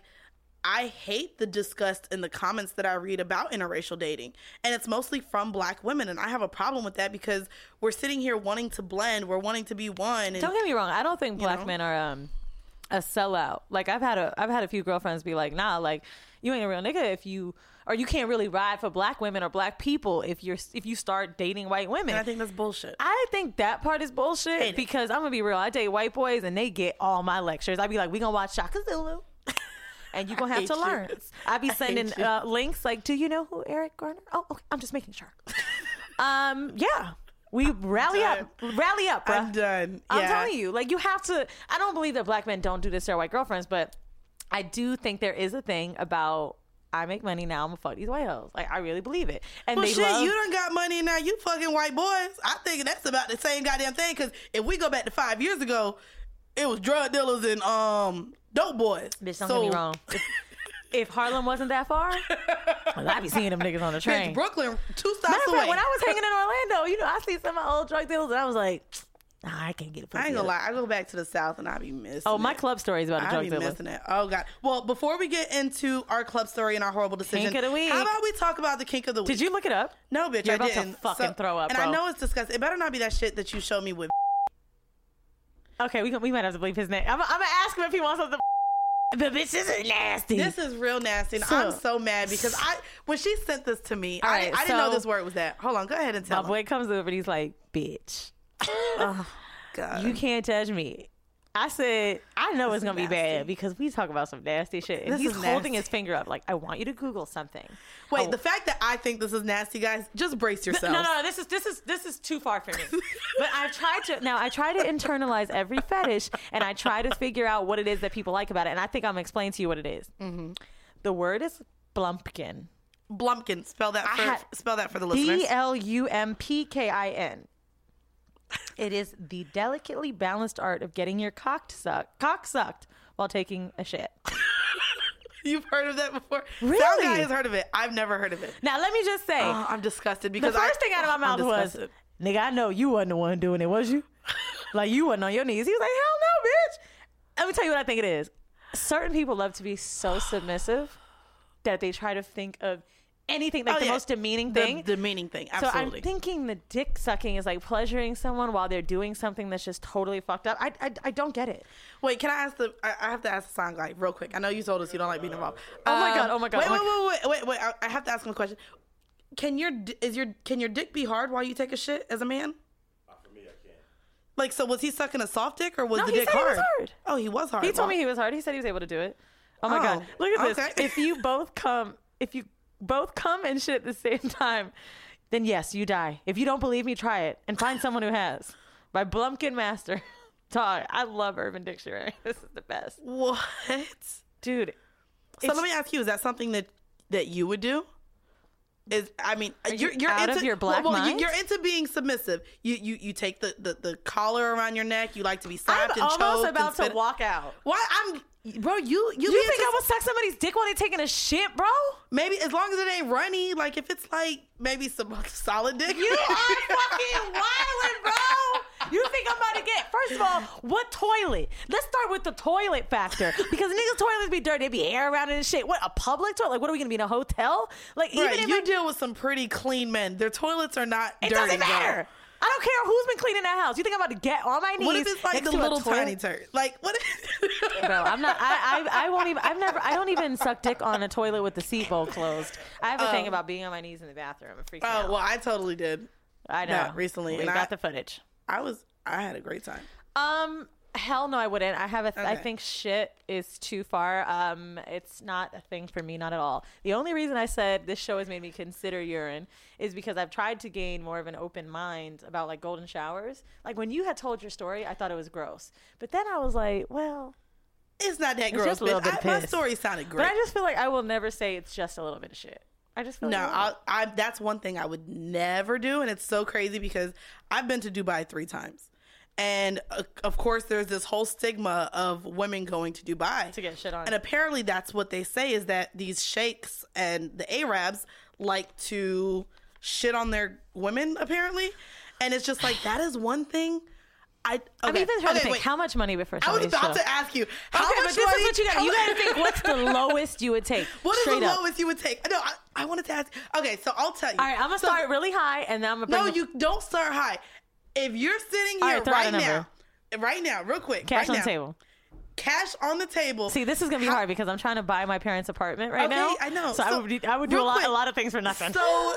Speaker 1: I hate the disgust in the comments that I read about interracial dating. And it's mostly from black women. And I have a problem with that because we're sitting here wanting to blend. We're wanting to be one. And,
Speaker 2: don't get me wrong. I don't think black men are a sellout. Like, I've had a few girlfriends be like, nah, like, you ain't a real nigga if you can't really ride for black women or black people if you start dating white women.
Speaker 1: And I think that's bullshit.
Speaker 2: I think that part is bullshit because I'm going to be real. I date white boys and they get all my lectures. I'd be like, we going to watch Shaka Zulu. And you're going to have to learn. I'd be sending links like, do you know who Eric Garner? Oh, okay. I'm just making sure. Yeah. We rally up, bruh.
Speaker 1: I'm done. Yeah.
Speaker 2: I'm telling you. Like, you have to. I don't believe that black men don't do this to their white girlfriends, but I do think there is a thing about, I make money now, I'm going to fuck these white hoes. Like, I really believe it. And
Speaker 1: well, you done got money now, you fucking white boys. I think that's about the same goddamn thing, because if we go back to 5 years ago, it was drug dealers and dope boys.
Speaker 2: Bitch, don't get me wrong. If Harlem wasn't that far, well, I'd be seeing them niggas on the train.
Speaker 1: Bitch, Brooklyn, 2 stops
Speaker 2: Matter of
Speaker 1: away.
Speaker 2: fact, when I was hanging in Orlando, you know, I see some of my old drug dealers, and I was like, nah, I can't get a pussy.
Speaker 1: I ain't gonna lie. I go back to the South and I be missing
Speaker 2: Oh, my
Speaker 1: it.
Speaker 2: club story is about a
Speaker 1: I
Speaker 2: drug
Speaker 1: be
Speaker 2: dealer.
Speaker 1: missing it. Oh, God. Well, before we get into our club story and our horrible decision,
Speaker 2: Kink of the week.
Speaker 1: how about we talk about the kink of the week?
Speaker 2: Did you look it up?
Speaker 1: No, bitch,
Speaker 2: You're
Speaker 1: I
Speaker 2: about to
Speaker 1: didn't.
Speaker 2: fucking throw up,
Speaker 1: And
Speaker 2: bro.
Speaker 1: I know it's disgusting. It better not be that shit that you showed me with.
Speaker 2: Okay, we might have to believe his name. I'm gonna ask him if he wants us to. The bitch is nasty.
Speaker 1: This is real nasty. And
Speaker 2: So-
Speaker 1: I'm so mad because when she sent this to me,
Speaker 2: All
Speaker 1: I
Speaker 2: right,
Speaker 1: didn't know
Speaker 2: so-
Speaker 1: this word was that. Hold on. Go ahead and
Speaker 2: My
Speaker 1: tell me.
Speaker 2: boy comes over and he's like, bitch,
Speaker 1: God.
Speaker 2: you can't judge me. I said, I know it's gonna be
Speaker 1: nasty.
Speaker 2: bad because we talk about some nasty shit. And
Speaker 1: This
Speaker 2: he's
Speaker 1: is
Speaker 2: holding
Speaker 1: nasty.
Speaker 2: his finger up like, I want you to Google something.
Speaker 1: Wait,
Speaker 2: Oh,
Speaker 1: the fact that I think this is nasty, guys, just brace yourself.
Speaker 2: No, this is too far for me. But I try to internalize every fetish, and I try to figure out what it is that people like about it. And I think I'm gonna explain to you what it is.
Speaker 1: Mm-hmm.
Speaker 2: The word is blumpkin.
Speaker 1: Blumpkin. Spell that for the listeners.
Speaker 2: Blumpkin. It is the delicately balanced art of getting your cock sucked while taking a shit.
Speaker 1: You've heard of that before?
Speaker 2: Really?
Speaker 1: Sound guy has heard of it. I've never heard of it.
Speaker 2: Now let me just say,
Speaker 1: Oh, I'm disgusted
Speaker 2: the
Speaker 1: because
Speaker 2: first thing out of my mouth
Speaker 1: I'm
Speaker 2: was,
Speaker 1: disgusted.
Speaker 2: "Nigga, I know you wasn't the one doing it, was you? Like you wasn't on your knees." He was like, "Hell no, bitch." Let me tell you what I think it is. Certain people love to be so submissive that they try to think of anything, like
Speaker 1: Oh,
Speaker 2: the
Speaker 1: yeah.
Speaker 2: most demeaning
Speaker 1: The
Speaker 2: thing.
Speaker 1: demeaning thing.
Speaker 2: So
Speaker 1: Absolutely.
Speaker 2: I'm thinking the dick sucking is like pleasuring someone while they're doing something that's just totally fucked up. I don't get it.
Speaker 1: Wait, can I ask I have to ask the sound guy real quick. I know you told us you don't like being involved.
Speaker 2: Oh my God, oh my God,
Speaker 1: Wait,
Speaker 2: oh my
Speaker 1: wait. I have to ask him a question. Can your dick be hard while you take a shit as a man?
Speaker 3: For me, I can't.
Speaker 1: Like, so was he sucking a soft dick or was
Speaker 2: No,
Speaker 1: the
Speaker 2: he
Speaker 1: dick
Speaker 2: said he
Speaker 1: hard?
Speaker 2: was hard.
Speaker 1: Oh, he was hard.
Speaker 2: He told
Speaker 1: Well,
Speaker 2: me he was hard. He said he was able to do it. Oh my
Speaker 1: Oh,
Speaker 2: God. Look at this.
Speaker 1: okay.
Speaker 2: If you both come and shit at the same time, then yes, you die. If you don't believe me, try it and find someone who has. By Blumpkin Master. Dog, I love Urban Dictionary. This is the best.
Speaker 1: What?
Speaker 2: Dude.
Speaker 1: So let me ask you: is that something that you would do? You're
Speaker 2: out
Speaker 1: into,
Speaker 2: of your black mind?
Speaker 1: You're into being submissive. You take the collar around your neck. You like to be
Speaker 2: I'm
Speaker 1: slapped and choked.
Speaker 2: almost about
Speaker 1: and
Speaker 2: to
Speaker 1: spit-
Speaker 2: walk out.
Speaker 1: Why? Bro, you
Speaker 2: You think I would suck somebody's dick while they taking a shit, bro?
Speaker 1: maybe as long as it ain't runny. Like if it's like maybe some solid dick.
Speaker 2: You are fucking wildin', bro. You think I'm about to get, first of all, what toilet? Let's start with the toilet factor. Because niggas' toilets be dirty. They be air around it and shit. What, a public toilet? Like, what are we going to be in a hotel? Like, even
Speaker 1: Right,
Speaker 2: if
Speaker 1: you deal with some pretty clean men. Their toilets are not
Speaker 2: it
Speaker 1: dirty.
Speaker 2: doesn't matter.
Speaker 1: Girl.
Speaker 2: I don't care who's been cleaning that house. You think I'm about to get on my knees?
Speaker 1: What if it's like
Speaker 2: next
Speaker 1: the
Speaker 2: to a
Speaker 1: little
Speaker 2: toilet?
Speaker 1: tiny turd? Like what?
Speaker 2: Bro, I'm not. I won't even. I don't even suck dick on a toilet with the seat bowl closed. I have a thing about being on my knees in the bathroom. It freaks me
Speaker 1: Oh
Speaker 2: out.
Speaker 1: well, I totally did.
Speaker 2: I know.
Speaker 1: that recently,
Speaker 2: We
Speaker 1: and
Speaker 2: got the footage.
Speaker 1: I had a great time.
Speaker 2: Hell no, I wouldn't. I
Speaker 1: Okay.
Speaker 2: think shit is too far. It's not a thing for me, not at all. The only reason I said this show has made me consider urine is because I've tried to gain more of an open mind about like golden showers. Like when you had told your story, I thought it was gross, but then I was like, well,
Speaker 1: It's not that gross.
Speaker 2: just a little
Speaker 1: bitch.
Speaker 2: bit
Speaker 1: My
Speaker 2: pissed.
Speaker 1: story sounded great.
Speaker 2: but I just feel like I will never say it's just a little bit of shit. I just feel
Speaker 1: No,
Speaker 2: like
Speaker 1: that's one thing I would never do, and it's so crazy because I've been to Dubai 3 times, and of course there's this whole stigma of women going to Dubai
Speaker 2: to get shit on.
Speaker 1: and apparently that's what they say is that these sheikhs and the Arabs like to shit on their women apparently, and it's just like that is one thing.
Speaker 2: I'm even trying to think
Speaker 1: wait.
Speaker 2: how much money before
Speaker 1: I was
Speaker 2: somebody's
Speaker 1: about
Speaker 2: show?
Speaker 1: to ask you how
Speaker 2: Okay,
Speaker 1: much
Speaker 2: but this
Speaker 1: money,
Speaker 2: is what you got. You
Speaker 1: how-
Speaker 2: got to think. What's the lowest you would take?
Speaker 1: What is
Speaker 2: Straight
Speaker 1: the
Speaker 2: up.
Speaker 1: lowest you would take? No, I wanted to ask. Okay, so I'll tell you.
Speaker 2: All right, I'm gonna
Speaker 1: So-
Speaker 2: start really high, and then I'm gonna bring
Speaker 1: No,
Speaker 2: the
Speaker 1: you don't start high. If you're sitting
Speaker 2: All
Speaker 1: here
Speaker 2: right, throw out a
Speaker 1: right now, real quick,
Speaker 2: cash
Speaker 1: right
Speaker 2: on
Speaker 1: now,
Speaker 2: the table.
Speaker 1: cash on the table.
Speaker 2: See, this is gonna be hard because I'm trying to buy my parents' apartment right
Speaker 1: Okay,
Speaker 2: now.
Speaker 1: I know.
Speaker 2: So I would do
Speaker 1: real
Speaker 2: a
Speaker 1: quick,
Speaker 2: lot of things for nothing.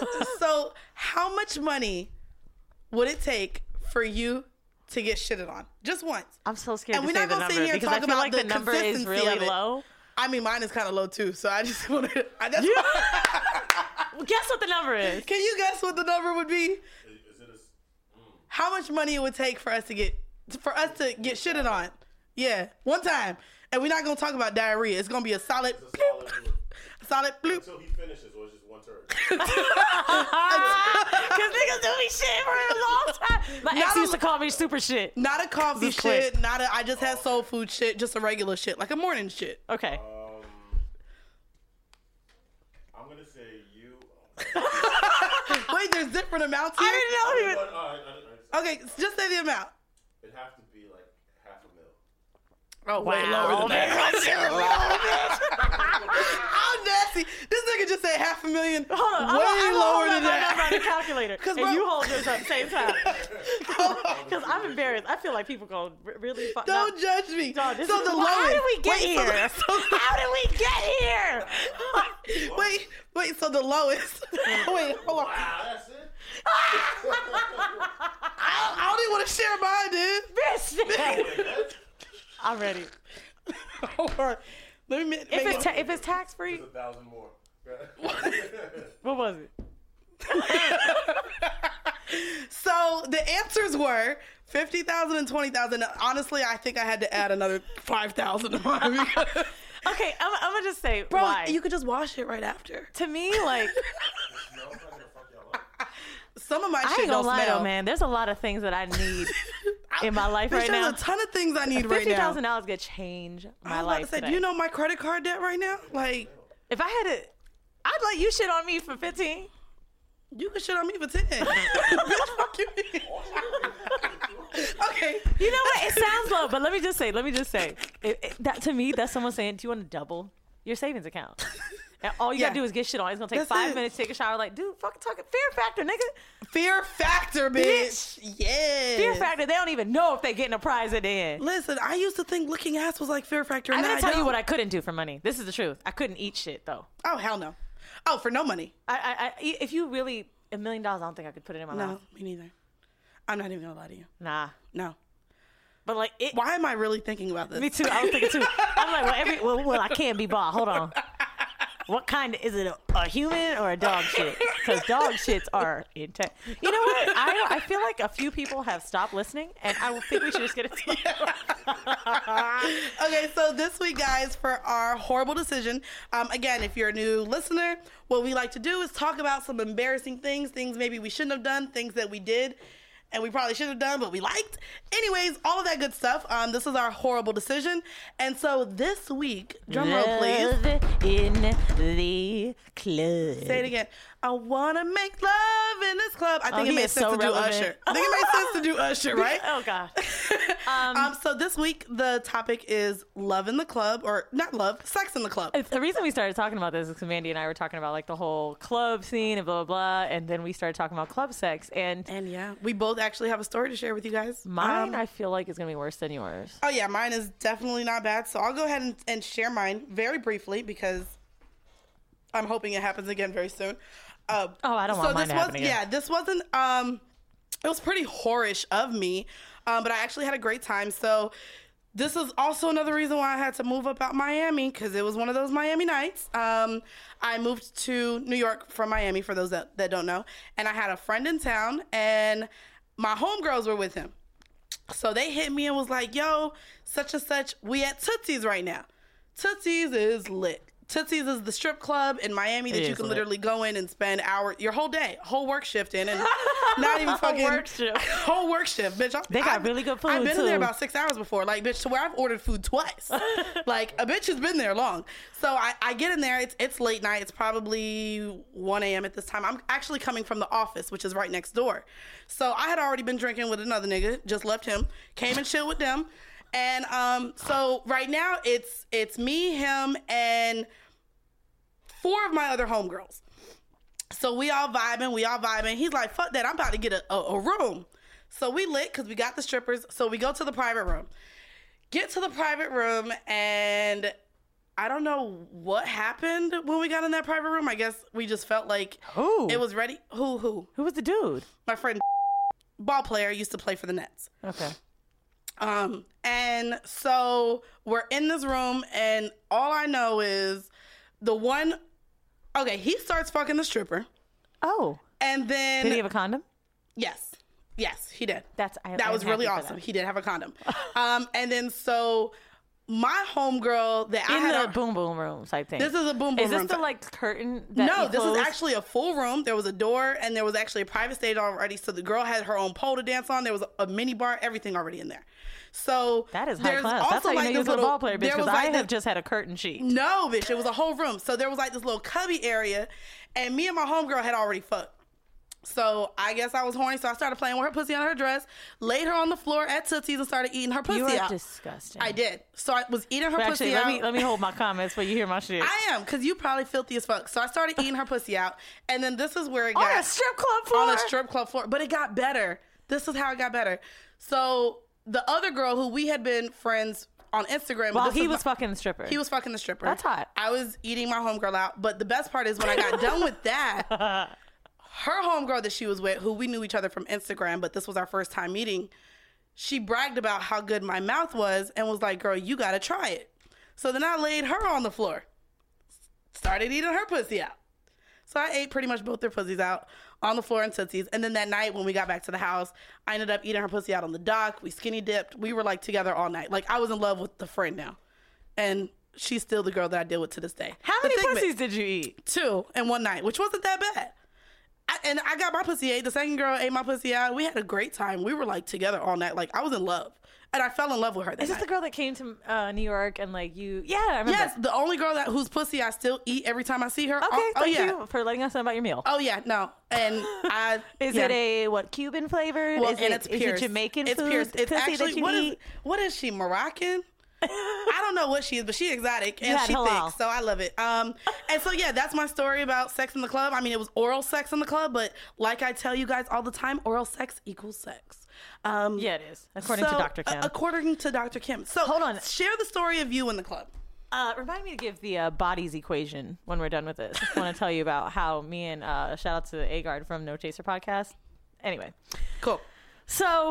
Speaker 1: So how much money would it take for you to get shitted on just once?
Speaker 2: I'm so scared
Speaker 1: And
Speaker 2: to
Speaker 1: we're
Speaker 2: say
Speaker 1: not
Speaker 2: the
Speaker 1: gonna sit
Speaker 2: number
Speaker 1: here and
Speaker 2: because I
Speaker 1: talk
Speaker 2: feel
Speaker 1: about
Speaker 2: like
Speaker 1: the
Speaker 2: the number is
Speaker 1: consistency
Speaker 2: really
Speaker 1: of it.
Speaker 2: low.
Speaker 1: I mean, mine is kind of low too. So I just want to. That's
Speaker 2: You-
Speaker 1: why-
Speaker 2: Guess what the number is?
Speaker 1: Can you guess what the number would be?
Speaker 3: Is it
Speaker 1: How much money it would take for us to get shitted on? Yeah, one time. And we're not gonna talk about diarrhea. It's gonna be a solid
Speaker 3: a
Speaker 1: bloop,
Speaker 3: solid
Speaker 1: solid bloop.
Speaker 3: until he finishes, or it's just one turd?
Speaker 2: Because niggas do me shit for a long time. My ex
Speaker 1: Not
Speaker 2: used
Speaker 1: a-
Speaker 2: to call me super shit.
Speaker 1: Not a coffee
Speaker 2: This is quick.
Speaker 1: shit. I just had soul food shit. Just a regular shit, like a morning shit.
Speaker 2: Okay.
Speaker 3: I'm gonna say you.
Speaker 1: Wait, there's different amounts here?
Speaker 2: I didn't know he was.
Speaker 1: Okay, just say the amount.
Speaker 3: It'd have to be like $500,000.
Speaker 1: Oh, way lower than that. How nasty. This nigga just said $500,000.
Speaker 2: Hold on.
Speaker 1: Way lower than
Speaker 2: my
Speaker 1: that.
Speaker 2: number on the calculator. And
Speaker 1: bro-
Speaker 2: you hold yours at the same time. Because I'm embarrassed. I feel like people go really fuck.
Speaker 1: Don't judge me.
Speaker 2: Dog, this
Speaker 1: so
Speaker 2: is,
Speaker 1: the
Speaker 2: well, how
Speaker 1: lowest.
Speaker 2: did we get
Speaker 1: Wait,
Speaker 2: here? How did we get here?
Speaker 1: Wait, so the lowest. Wait, hold on.
Speaker 3: Wow, that's it.
Speaker 1: I don't even want to share mine, dude.
Speaker 2: Bitch. I'm ready.
Speaker 1: Hold on. Let me make
Speaker 2: If it's tax free,
Speaker 3: It's 1,000 more.
Speaker 2: what was it?
Speaker 1: So the answers were 50,000 and 20,000. Honestly, I think I had to add another 5,000 to mine. Because,
Speaker 2: Okay, I'm gonna just say
Speaker 1: bro,
Speaker 2: why.
Speaker 1: you could just wash it right after.
Speaker 2: To me, like,
Speaker 3: No, I'm not gonna fuck y'all up.
Speaker 1: Some of my
Speaker 2: I
Speaker 1: shit
Speaker 2: ain't
Speaker 1: don't
Speaker 2: gonna lie
Speaker 1: smell.
Speaker 2: though, man. There's a lot of things that I need in my life
Speaker 1: Bitch,
Speaker 2: right now.
Speaker 1: there's a ton of things I need right now.
Speaker 2: $50,000 could change my
Speaker 1: I was about
Speaker 2: life
Speaker 1: to say,
Speaker 2: today.
Speaker 1: do you know my credit card debt right now? Like,
Speaker 2: If I had it, I'd let you shit on me for 15.
Speaker 1: you can shit on me for 10. Bitch, fuck you. Okay.
Speaker 2: You know what? It sounds low, but let me just say, that to me, that's someone saying, do you want to double your savings account? And all you
Speaker 1: Yeah.
Speaker 2: gotta do is get shit on. It's gonna take
Speaker 1: That's
Speaker 2: 5
Speaker 1: it.
Speaker 2: minutes to take a shower. Like, dude, fucking talking fear factor, nigga.
Speaker 1: Fear factor, bitch. Yeah.
Speaker 2: Fear factor. They don't even know if they're getting a prize at the end.
Speaker 1: Listen, I used to think looking ass was like fear factor.
Speaker 2: I'm
Speaker 1: and
Speaker 2: gonna
Speaker 1: I
Speaker 2: tell you
Speaker 1: don't.
Speaker 2: what I couldn't do for money. This is the truth. I couldn't eat shit though.
Speaker 1: Oh, hell no. Oh, for no money.
Speaker 2: If you really $1 million, I don't think I could put it in my
Speaker 1: No,
Speaker 2: mouth.
Speaker 1: me neither. I'm not even gonna lie to you.
Speaker 2: Nah.
Speaker 1: No.
Speaker 2: But like,
Speaker 1: Why am I really thinking about this?
Speaker 2: me too. I was thinking too. I'm like, well, I can't be bought. Hold on. What kind is it? A human or a dog shit? Because dog shits are intense. You know what? I feel like a few people have stopped listening, and I think we should just get it.
Speaker 1: Okay, so this week, guys, for our horrible decision, again, if you're a new listener, what we like to do is talk about some embarrassing things maybe we shouldn't have done, things that we did and we probably should have done, but we liked. Anyways, all of that good stuff. This is our horrible decision. And so this week, drum roll, please.
Speaker 2: Love in the club.
Speaker 1: Say it again. I want to make love in this club. I think it
Speaker 2: he
Speaker 1: made
Speaker 2: is
Speaker 1: sense
Speaker 2: so
Speaker 1: to do
Speaker 2: relevant.
Speaker 1: Usher. I think it made sense to do Usher, right?
Speaker 2: Oh, God.
Speaker 1: So this week, the topic is love in the club, or not love, sex in the club.
Speaker 2: The reason we started talking about this is because Mandy and I were talking about like the whole club scene and blah, blah, blah. And then we started talking about club sex. And
Speaker 1: Yeah, we both actually have a story to share with you guys.
Speaker 2: mine, I feel like, is going to be worse than yours.
Speaker 1: Oh yeah, mine is definitely not bad. So I'll go ahead and share mine very briefly because I'm hoping it happens again very soon.
Speaker 2: I don't want mine to happen again.
Speaker 1: Yeah, this wasn't. It was pretty whorish of me, but I actually had a great time. So this is also another reason why I had to move up out Miami, because it was one of those Miami nights. I moved to New York from Miami, for those that don't know, and I had a friend in town, and my homegirls were with him. So they hit me and was like, yo, such and such, we at Tootsie's right now. Tootsie's is lit. Tootsie's is the strip club in Miami that
Speaker 2: It
Speaker 1: you
Speaker 2: is
Speaker 1: can
Speaker 2: lit.
Speaker 1: literally go in and spend your whole day, whole work shift in, and not even fucking
Speaker 2: Work shift.
Speaker 1: whole work shift, bitch.
Speaker 2: They got really good food,
Speaker 1: I've been in there
Speaker 2: too.
Speaker 1: about 6 hours before, like, bitch, to where I've ordered food twice. Like, a bitch has been there long. So I get in there. It's late night. It's probably 1 a.m. at this time. I'm actually coming from the office, which is right next door. So I had already been drinking with another nigga. Just left him. Came and chilled with them. And so right now it's me, him, and 4 of my other homegirls. So we all vibing. He's like, fuck that, I'm about to get a room. So we lit because we got the strippers. So we go to the private room. Get to the private room, and I don't know what happened when we got in that private room. I guess we just felt like
Speaker 2: Who?
Speaker 1: it was ready. Who?
Speaker 2: Who was the dude?
Speaker 1: My friend, ball player, used to play for the Nets.
Speaker 2: Okay.
Speaker 1: And so we're in this room, and all I know is he starts fucking the stripper,
Speaker 2: Oh.
Speaker 1: and then
Speaker 2: Did he have a condom?
Speaker 1: yes, he did.
Speaker 2: That
Speaker 1: was really awesome. He did have a condom. And then so my homegirl that I
Speaker 2: In
Speaker 1: had
Speaker 2: the boom boom room type thing.
Speaker 1: This is a boom boom
Speaker 2: Is this
Speaker 1: room.
Speaker 2: the like curtain? That
Speaker 1: No,
Speaker 2: you
Speaker 1: this is
Speaker 2: close?
Speaker 1: actually a full room. There was a door, and there was actually a private stage already. So the girl had her own pole to dance on. There was a mini bar, everything already in there. So
Speaker 2: That is high
Speaker 1: there's
Speaker 2: class.
Speaker 1: also
Speaker 2: That's how you
Speaker 1: like
Speaker 2: know
Speaker 1: this
Speaker 2: you're a
Speaker 1: little
Speaker 2: ball player, bitch,
Speaker 1: there
Speaker 2: because
Speaker 1: was
Speaker 2: I
Speaker 1: like
Speaker 2: have
Speaker 1: this,
Speaker 2: just had a curtain sheet.
Speaker 1: no, bitch, it was a whole room. So there was like this little cubby area, and me and my homegirl had already fucked. So I guess I was horny, so I started playing with her pussy on her dress, laid her on the floor at Tootsie's and started eating her pussy
Speaker 2: You are
Speaker 1: out.
Speaker 2: disgusting.
Speaker 1: I did. So I was eating her
Speaker 2: But
Speaker 1: pussy
Speaker 2: actually,
Speaker 1: out.
Speaker 2: let me hold my comments while you hear my shit.
Speaker 1: I am, because you probably filthy as fuck. So I started eating her pussy out, and then this is where it
Speaker 2: On
Speaker 1: got
Speaker 2: a strip club floor?
Speaker 1: on a strip club floor. But it got better. This is how it got better. So the other girl who we had been friends on Instagram,
Speaker 2: While
Speaker 1: this
Speaker 2: he
Speaker 1: is
Speaker 2: was fucking the stripper.
Speaker 1: he was fucking the stripper.
Speaker 2: That's hot.
Speaker 1: I was eating my homegirl out. But the best part is when I got done with that, her homegirl that she was with, who we knew each other from Instagram, but this was our first time meeting, she bragged about how good my mouth was and was like, girl, you gotta try it. So then I laid her on the floor, started eating her pussy out. So I ate pretty much both their pussies out on the floor in Tootsie's. And then that night when we got back to the house, I ended up eating her pussy out on the dock. We skinny dipped. We were like together all night. Like I was in love with the friend now. And she's still the girl that I deal with to this day.
Speaker 2: How
Speaker 1: The
Speaker 2: many
Speaker 1: thing
Speaker 2: pussies did you eat?
Speaker 1: 2 in one night, which wasn't that bad. And I got my pussy ate. The second girl ate my pussy out. We had a great time. We were like together all night. Like I was in love. And I fell in love with her that
Speaker 2: Is this
Speaker 1: night.
Speaker 2: the girl that came to New York and like you? Yeah, I remember.
Speaker 1: Yes, the only girl whose pussy I still eat every time I see her.
Speaker 2: Okay, thank
Speaker 1: yeah.
Speaker 2: you for letting us know about your meal.
Speaker 1: Oh yeah, no. And I
Speaker 2: Is
Speaker 1: yeah.
Speaker 2: it a what Cuban flavored?
Speaker 1: Well,
Speaker 2: is
Speaker 1: and
Speaker 2: it,
Speaker 1: it's
Speaker 2: is
Speaker 1: Pierce.
Speaker 2: it Jamaican
Speaker 1: It's
Speaker 2: food?
Speaker 1: Pierce. It's
Speaker 2: pussy
Speaker 1: actually
Speaker 2: that you
Speaker 1: what is
Speaker 2: eat?
Speaker 1: what is she, Moroccan? I don't know what she is, but she's exotic and
Speaker 2: had
Speaker 1: she
Speaker 2: halal.
Speaker 1: thick, so I love it. And so yeah, that's my story about sex in the club. I mean, it was oral sex in the club, but like I tell you guys all the time, oral sex equals sex.
Speaker 2: Yeah, it is according to
Speaker 1: So,
Speaker 2: Dr. Kim.
Speaker 1: According to Dr. Kim. So
Speaker 2: Hold on.
Speaker 1: share the story of you in the club.
Speaker 2: Remind me to give the bodies equation when we're done with this. I want to tell you about how me and shout out to Agard from No Chaser podcast. Anyway,
Speaker 1: Cool.
Speaker 2: so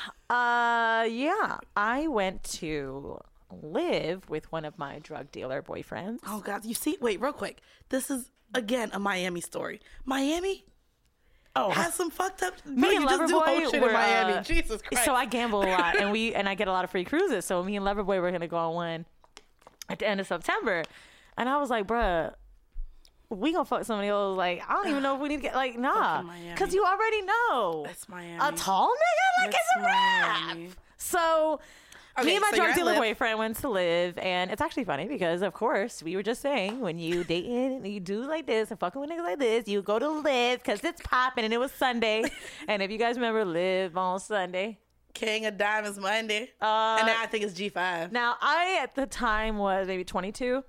Speaker 2: yeah, I went to live with one of my drug dealer boyfriends.
Speaker 1: Oh God, you see? Wait, real quick. This is again a Miami story. Miami has some fucked up.
Speaker 2: Me and Loverboy
Speaker 1: shit
Speaker 2: were
Speaker 1: in Miami. Jesus Christ.
Speaker 2: So I gamble a lot, and I get a lot of free cruises. So me and Loverboy were gonna go on one at the end of September, and I was like, bruh, we gonna fuck somebody else. Like I don't even know if we need to get like nah,
Speaker 1: Fucking Miami.
Speaker 2: because you already know
Speaker 1: That's Miami.
Speaker 2: a tall nigga like
Speaker 1: That's
Speaker 2: it's a rap.
Speaker 1: Miami.
Speaker 2: So. Me and my
Speaker 1: so you're
Speaker 2: drug
Speaker 1: at
Speaker 2: dealer
Speaker 1: Liv.
Speaker 2: boyfriend went to live, and it's actually funny because, of course, we were just saying when you dating and you do like this and fucking with niggas like this, you go to live because it's popping, and it was Sunday. And if you guys remember, live on Sunday.
Speaker 1: King of Diamonds Monday. And now I think it's G5.
Speaker 2: Now, I at the time was maybe 22.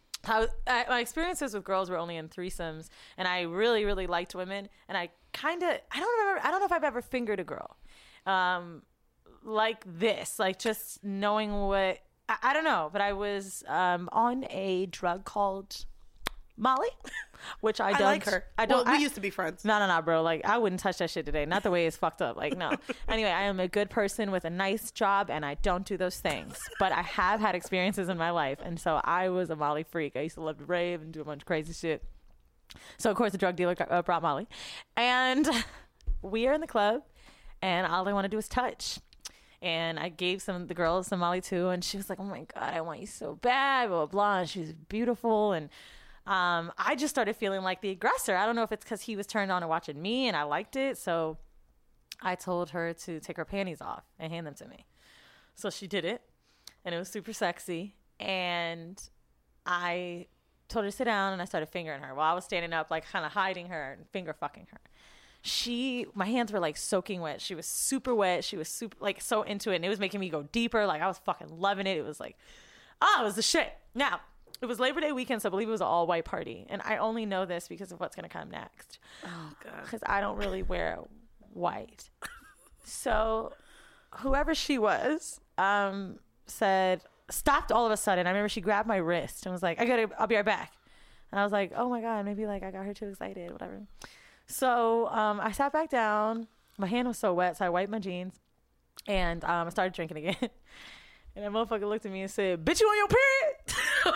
Speaker 2: My experiences with girls were only in threesomes, and I really, really liked women. And I don't know if I've ever fingered a girl. Like this, like just knowing what I don't know, but I was on a drug called Molly, which I don't
Speaker 1: like her.
Speaker 2: I don't.
Speaker 1: Well, we used to be friends.
Speaker 2: No, bro. Like I wouldn't touch that shit today. Not the way it's fucked up. Like no. Anyway, I am a good person with a nice job, and I don't do those things. But I have had experiences in my life, and so I was a Molly freak. I used to love to rave and do a bunch of crazy shit. So of course, the drug dealer brought Molly, and we are in the club, and all I want to do is touch. And I gave some of the girls some Molly too, and she was like, "Oh my God, I want you so bad," blah blah blah. And she was beautiful, and I just started feeling like the aggressor. I don't know if it's because he was turned on to watching me, and I liked it, so I told her to take her panties off and hand them to me. So she did it, and it was super sexy. And I told her to sit down, and I started fingering her while I was standing up, like kind of hiding her and finger fucking her. My hands were like soaking wet. She was super wet. She was super like so into it, and it was making me go deeper. Like I was fucking loving it. It was like, it was the shit. Now it was Labor Day weekend, so I believe it was an all white party, and I only know this because of what's gonna come next.
Speaker 1: Oh God.
Speaker 2: Because I don't really wear white. So whoever she was stopped all of a sudden. I remember she grabbed my wrist and was like, I'll be right back. And I was like, oh my God, maybe like I got her too excited, whatever. So I sat back down. My hand was so wet, so I wiped my jeans, and I started drinking again. And that motherfucker looked at me and said, "Bitch, you on your period?"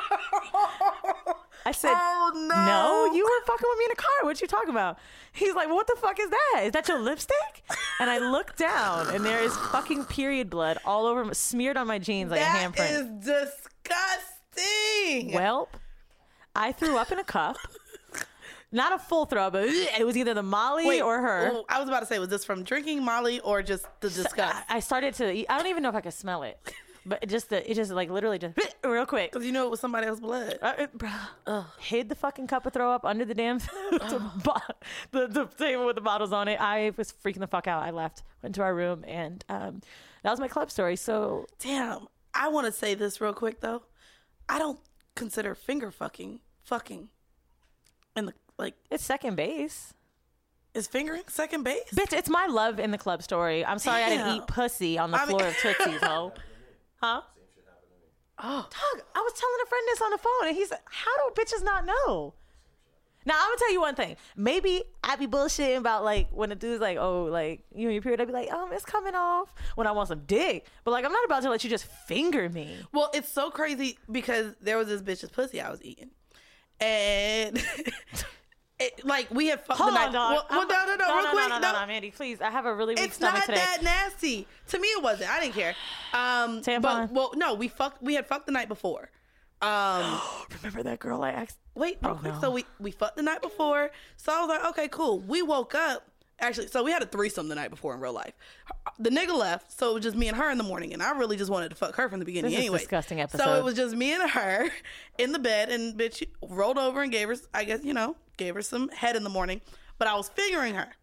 Speaker 2: I said,
Speaker 1: Oh no.
Speaker 2: "No, you were fucking with me in the car. What you talking about?" He's like, "What the fuck is that? Is that your lipstick?" And I looked down, and there is fucking period blood all over, smeared on my jeans like a handprint.
Speaker 1: That is disgusting.
Speaker 2: Well, I threw up in a cup. Not a full throw, but it was either the Molly or her.
Speaker 1: Oh, I was about to say, was this from drinking Molly or just the disgust?
Speaker 2: I started to eat. I don't even know if I could smell it. But it just like literally just real quick.
Speaker 1: Because you know it was somebody else's blood.
Speaker 2: Hid the fucking cup of throw up under the damn the table with the bottles on it. I was freaking the fuck out. I left, went to our room, and that was my club story. So
Speaker 1: damn, I want to say this real quick though. I don't consider finger fucking in the like.
Speaker 2: It's second base.
Speaker 1: Is fingering second base?
Speaker 2: Bitch, it's my love in the club story. I'm sorry I didn't eat pussy on the floor of Tootsie's, ho. Huh? Oh, dog, I was telling a friend this on the phone, and he's like, how do bitches not know? Now, I'm going to tell you one thing. Maybe I be bullshitting about, like, when a dude's like, oh, like, you know, your period, I'd be like, it's coming off when I want some dick. But, like, I'm not about to let you just finger me.
Speaker 1: Well, it's so crazy because there was this bitch's pussy I was eating. And... like we had fucked the night.
Speaker 2: Dog.
Speaker 1: Well, no, real quick.
Speaker 2: No, Mandy, please. I have a really weak stomach today.
Speaker 1: It's not that nasty. To me, it wasn't. I didn't care.
Speaker 2: Tampon.
Speaker 1: But, well, no, we had fucked the night before.
Speaker 2: Remember that girl I asked?
Speaker 1: Wait, real quick. No. So we fucked the night before. So I was like, okay, cool. We woke up. Actually, so we had a threesome the night before in real life. The nigga left, so it was just me and her in the morning, and I really just wanted to fuck her from the beginning anyway.
Speaker 2: This is a disgusting episode.
Speaker 1: So it was just me and her in the bed, and bitch rolled over and gave her, I guess, gave her some head in the morning, but I was fingering her.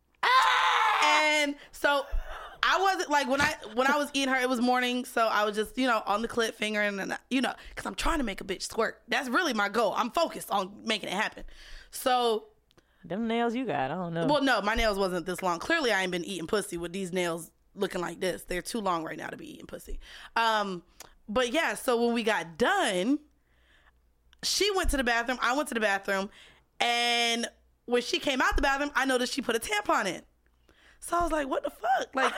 Speaker 1: And so I wasn't like when I was eating her, it was morning, so I was just on the clit fingering, and because I'm trying to make a bitch squirt. That's really my goal. I'm focused on making it happen. So
Speaker 2: them nails you got, I don't know.
Speaker 1: Well, no, my nails wasn't this long. Clearly, I ain't been eating pussy with these nails looking like this. They're too long right now to be eating pussy. But yeah, so when we got done, she went to the bathroom. I went to the bathroom. And when she came out the bathroom, I noticed she put a tampon in. So I was like, what the fuck? Like,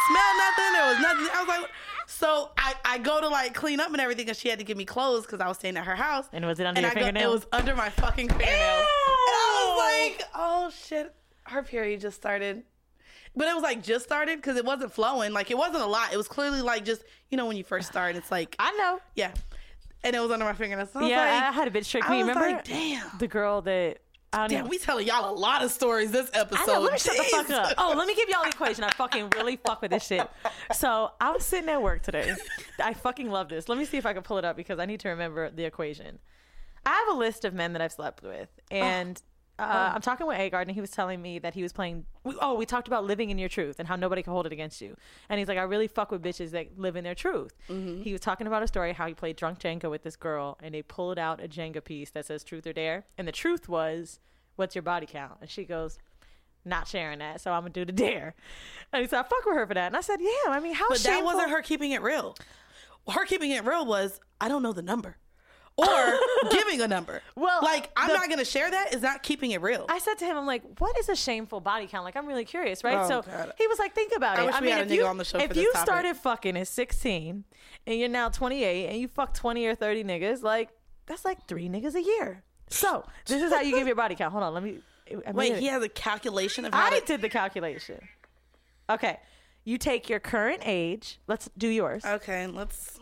Speaker 1: I didn't smell nothing. There was nothing. I was like, so I go to like clean up and everything because she had to give me clothes because I was staying at her house.
Speaker 2: And was it under your fingernail?
Speaker 1: It was under my fucking fingernail. And I was like, oh shit, her period just started. But it was like just started because it wasn't flowing. Like it wasn't a lot. It was clearly like just, when you first start, it's like.
Speaker 2: I know.
Speaker 1: Yeah. And it was under my fingernail. So
Speaker 2: I had a bitch trick me. Remember?
Speaker 1: Like, damn.
Speaker 2: The girl that.
Speaker 1: We telling y'all a lot of stories this episode.
Speaker 2: I know, let me shut the fuck up. Oh, let me give y'all the equation. I fucking really fuck with this shit. So I was sitting at work today. I fucking love this. Let me see if I can pull it up because I need to remember the equation. I have a list of men that I've slept with, and I'm talking with Agard, and he was telling me that he was playing. We talked about living in your truth and how nobody can hold it against you. And he's like, I really fuck with bitches that live in their truth. Mm-hmm. He was talking about a story how he played drunk Jenga with this girl, and they pulled out a Jenga piece that says truth or dare, and the truth was, what's your body count? And she goes, not sharing that, so I'm gonna do the dare. And he said, I fuck with her for that. And I said, yeah, I mean, how
Speaker 1: But
Speaker 2: shameful.
Speaker 1: that wasn't her keeping it real. Her keeping it real was, I don't know the number. Or giving a number.
Speaker 2: Well,
Speaker 1: like, I'm not going to share that. It's not keeping it real.
Speaker 2: I said to him, I'm like, what is a shameful body count? Like, I'm really curious, right?
Speaker 1: Oh,
Speaker 2: so
Speaker 1: God.
Speaker 2: he was like, think about it.
Speaker 1: I wish we had a nigga on the show for
Speaker 2: if
Speaker 1: this
Speaker 2: you
Speaker 1: topic.
Speaker 2: started fucking at 16 and you're now 28 and you fuck 20 or 30 niggas, like, that's like 3 niggas a year. So this is how you give your body count. Hold on, let me.
Speaker 1: Wait, he has a calculation of how
Speaker 2: I did the calculation. Okay. You take your current age. Let's do yours.
Speaker 1: Okay, let's.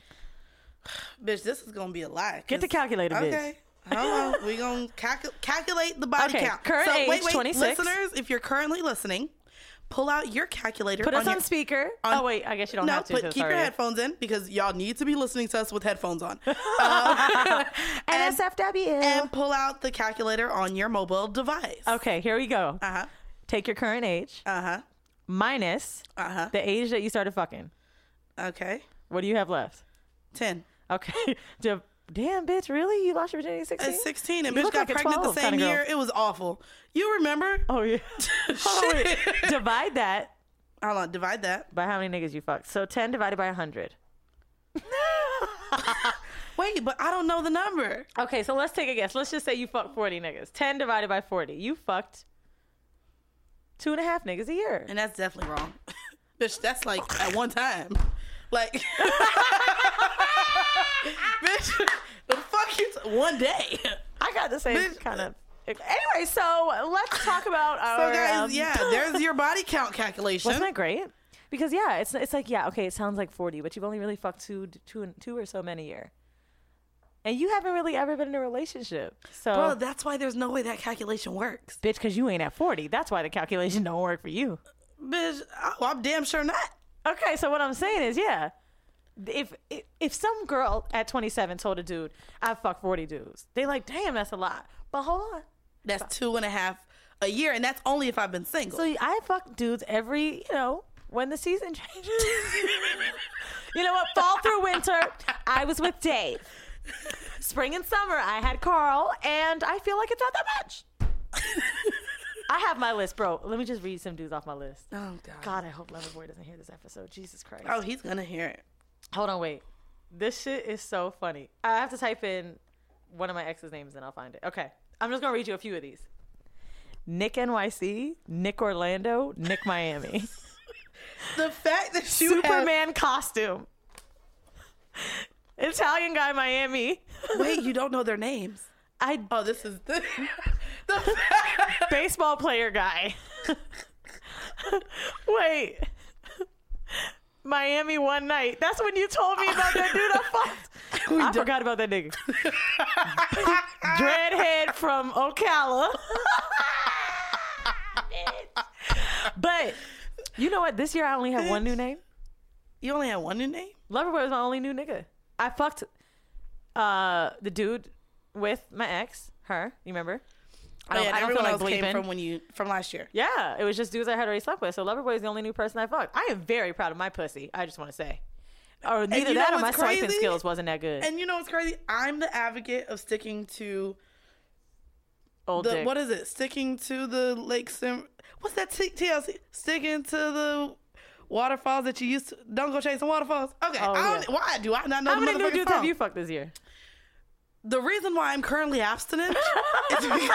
Speaker 1: Bitch, this is gonna be a lie.
Speaker 2: Get the calculator, bitch.
Speaker 1: Okay. Hold on. We're gonna calculate the body count.
Speaker 2: Current age,
Speaker 1: wait,
Speaker 2: 26.
Speaker 1: Listeners, if you're currently listening, pull out your calculator.
Speaker 2: Put us on speaker. Oh, wait, I guess you don't have to.
Speaker 1: Keep your headphones in because y'all need to be listening to us with headphones on.
Speaker 2: NSFW.
Speaker 1: And pull out the calculator on your mobile device.
Speaker 2: Okay, here we go.
Speaker 1: Uh-huh.
Speaker 2: Take your current age.
Speaker 1: Uh-huh.
Speaker 2: Minus the age that you started fucking.
Speaker 1: Okay.
Speaker 2: What do you have left?
Speaker 1: 10.
Speaker 2: Okay. Damn, bitch, really? You lost your virginity at 16?
Speaker 1: At 16, and
Speaker 2: You
Speaker 1: bitch
Speaker 2: look
Speaker 1: got
Speaker 2: like a
Speaker 1: pregnant the
Speaker 2: 12
Speaker 1: same
Speaker 2: kinda girl.
Speaker 1: year. It was awful. You remember?
Speaker 2: Oh, yeah. Oh, wait. Divide that
Speaker 1: Hold on, divide that.
Speaker 2: by how many niggas you fucked. So 10 divided by 100.
Speaker 1: Wait, but I don't know the number.
Speaker 2: Okay, so let's take a guess. Let's just say you fucked 40 niggas. 10 divided by 40. You fucked 2.5 niggas a year.
Speaker 1: And that's definitely wrong. Bitch, that's like at one time. Like, bitch, the fuck you, one day.
Speaker 2: I got the same
Speaker 1: Bitch.
Speaker 2: kind of. Anyway, so let's talk about our.
Speaker 1: So guys, there's your body count calculation.
Speaker 2: Wasn't that great? Because it's like okay, it sounds like 40, but you've only really fucked two or so men a year. And you haven't really ever been in a relationship. So,
Speaker 1: Bro, that's why there's no way that calculation works.
Speaker 2: bitch, because you ain't at 40. That's why the calculation don't work for you.
Speaker 1: Bitch, I'm damn sure not.
Speaker 2: Okay, so what I'm saying is, yeah. If some girl at 27 told a dude, I've fucked 40 dudes, they like, damn, that's a lot. But hold on.
Speaker 1: That's 2.5 a year, and that's only if I've been single.
Speaker 2: So I fuck dudes every, when the season changes. You know what? Fall through winter, I was with Dave. Spring and summer, I had Carl, and I feel like it's not that much. I have my list, bro. Let me just read some dudes off my list.
Speaker 1: Oh, God.
Speaker 2: God, I hope Loverboy doesn't hear this episode. Jesus Christ.
Speaker 1: Oh, he's going to hear it.
Speaker 2: Hold on, wait. This shit is so funny. I have to type in one of my ex's names and I'll find it. Okay. I'm just going to read you a few of these. Nick NYC, Nick Orlando, Nick Miami.
Speaker 1: The fact that you
Speaker 2: Superman costume. Italian guy Miami.
Speaker 1: Wait, you don't know their names. Oh, this is the
Speaker 2: Baseball player guy. Wait. Miami one night. That's when you told me about that dude I fucked. I forgot about that nigga. Dreadhead from Ocala. But you know what? This year I only have one new name.
Speaker 1: You only had one new name?
Speaker 2: Loverboy was my only new nigga. I fucked the dude with my ex, her. You remember?
Speaker 1: I don't feel
Speaker 2: like
Speaker 1: else
Speaker 2: bleeping.
Speaker 1: came from last year.
Speaker 2: Yeah, it was just dudes I had already slept with. So Loverboy is the only new person I fucked. I am very proud of my pussy. I just want to say. Or neither
Speaker 1: you know
Speaker 2: that or my
Speaker 1: what's
Speaker 2: swiping
Speaker 1: crazy?
Speaker 2: skills wasn't that good.
Speaker 1: And you know what's crazy? I'm the advocate of sticking to
Speaker 2: Old dick.
Speaker 1: what is it? Sticking to the Lake Sim. What's that TLC? Sticking to the waterfalls that you used to. Don't go chasing waterfalls. Okay.
Speaker 2: Oh, yeah.
Speaker 1: Why do I not know
Speaker 2: How
Speaker 1: the
Speaker 2: many new
Speaker 1: motherfucking
Speaker 2: dudes
Speaker 1: song?
Speaker 2: have you fucked this year?
Speaker 1: The reason why I'm currently abstinent is because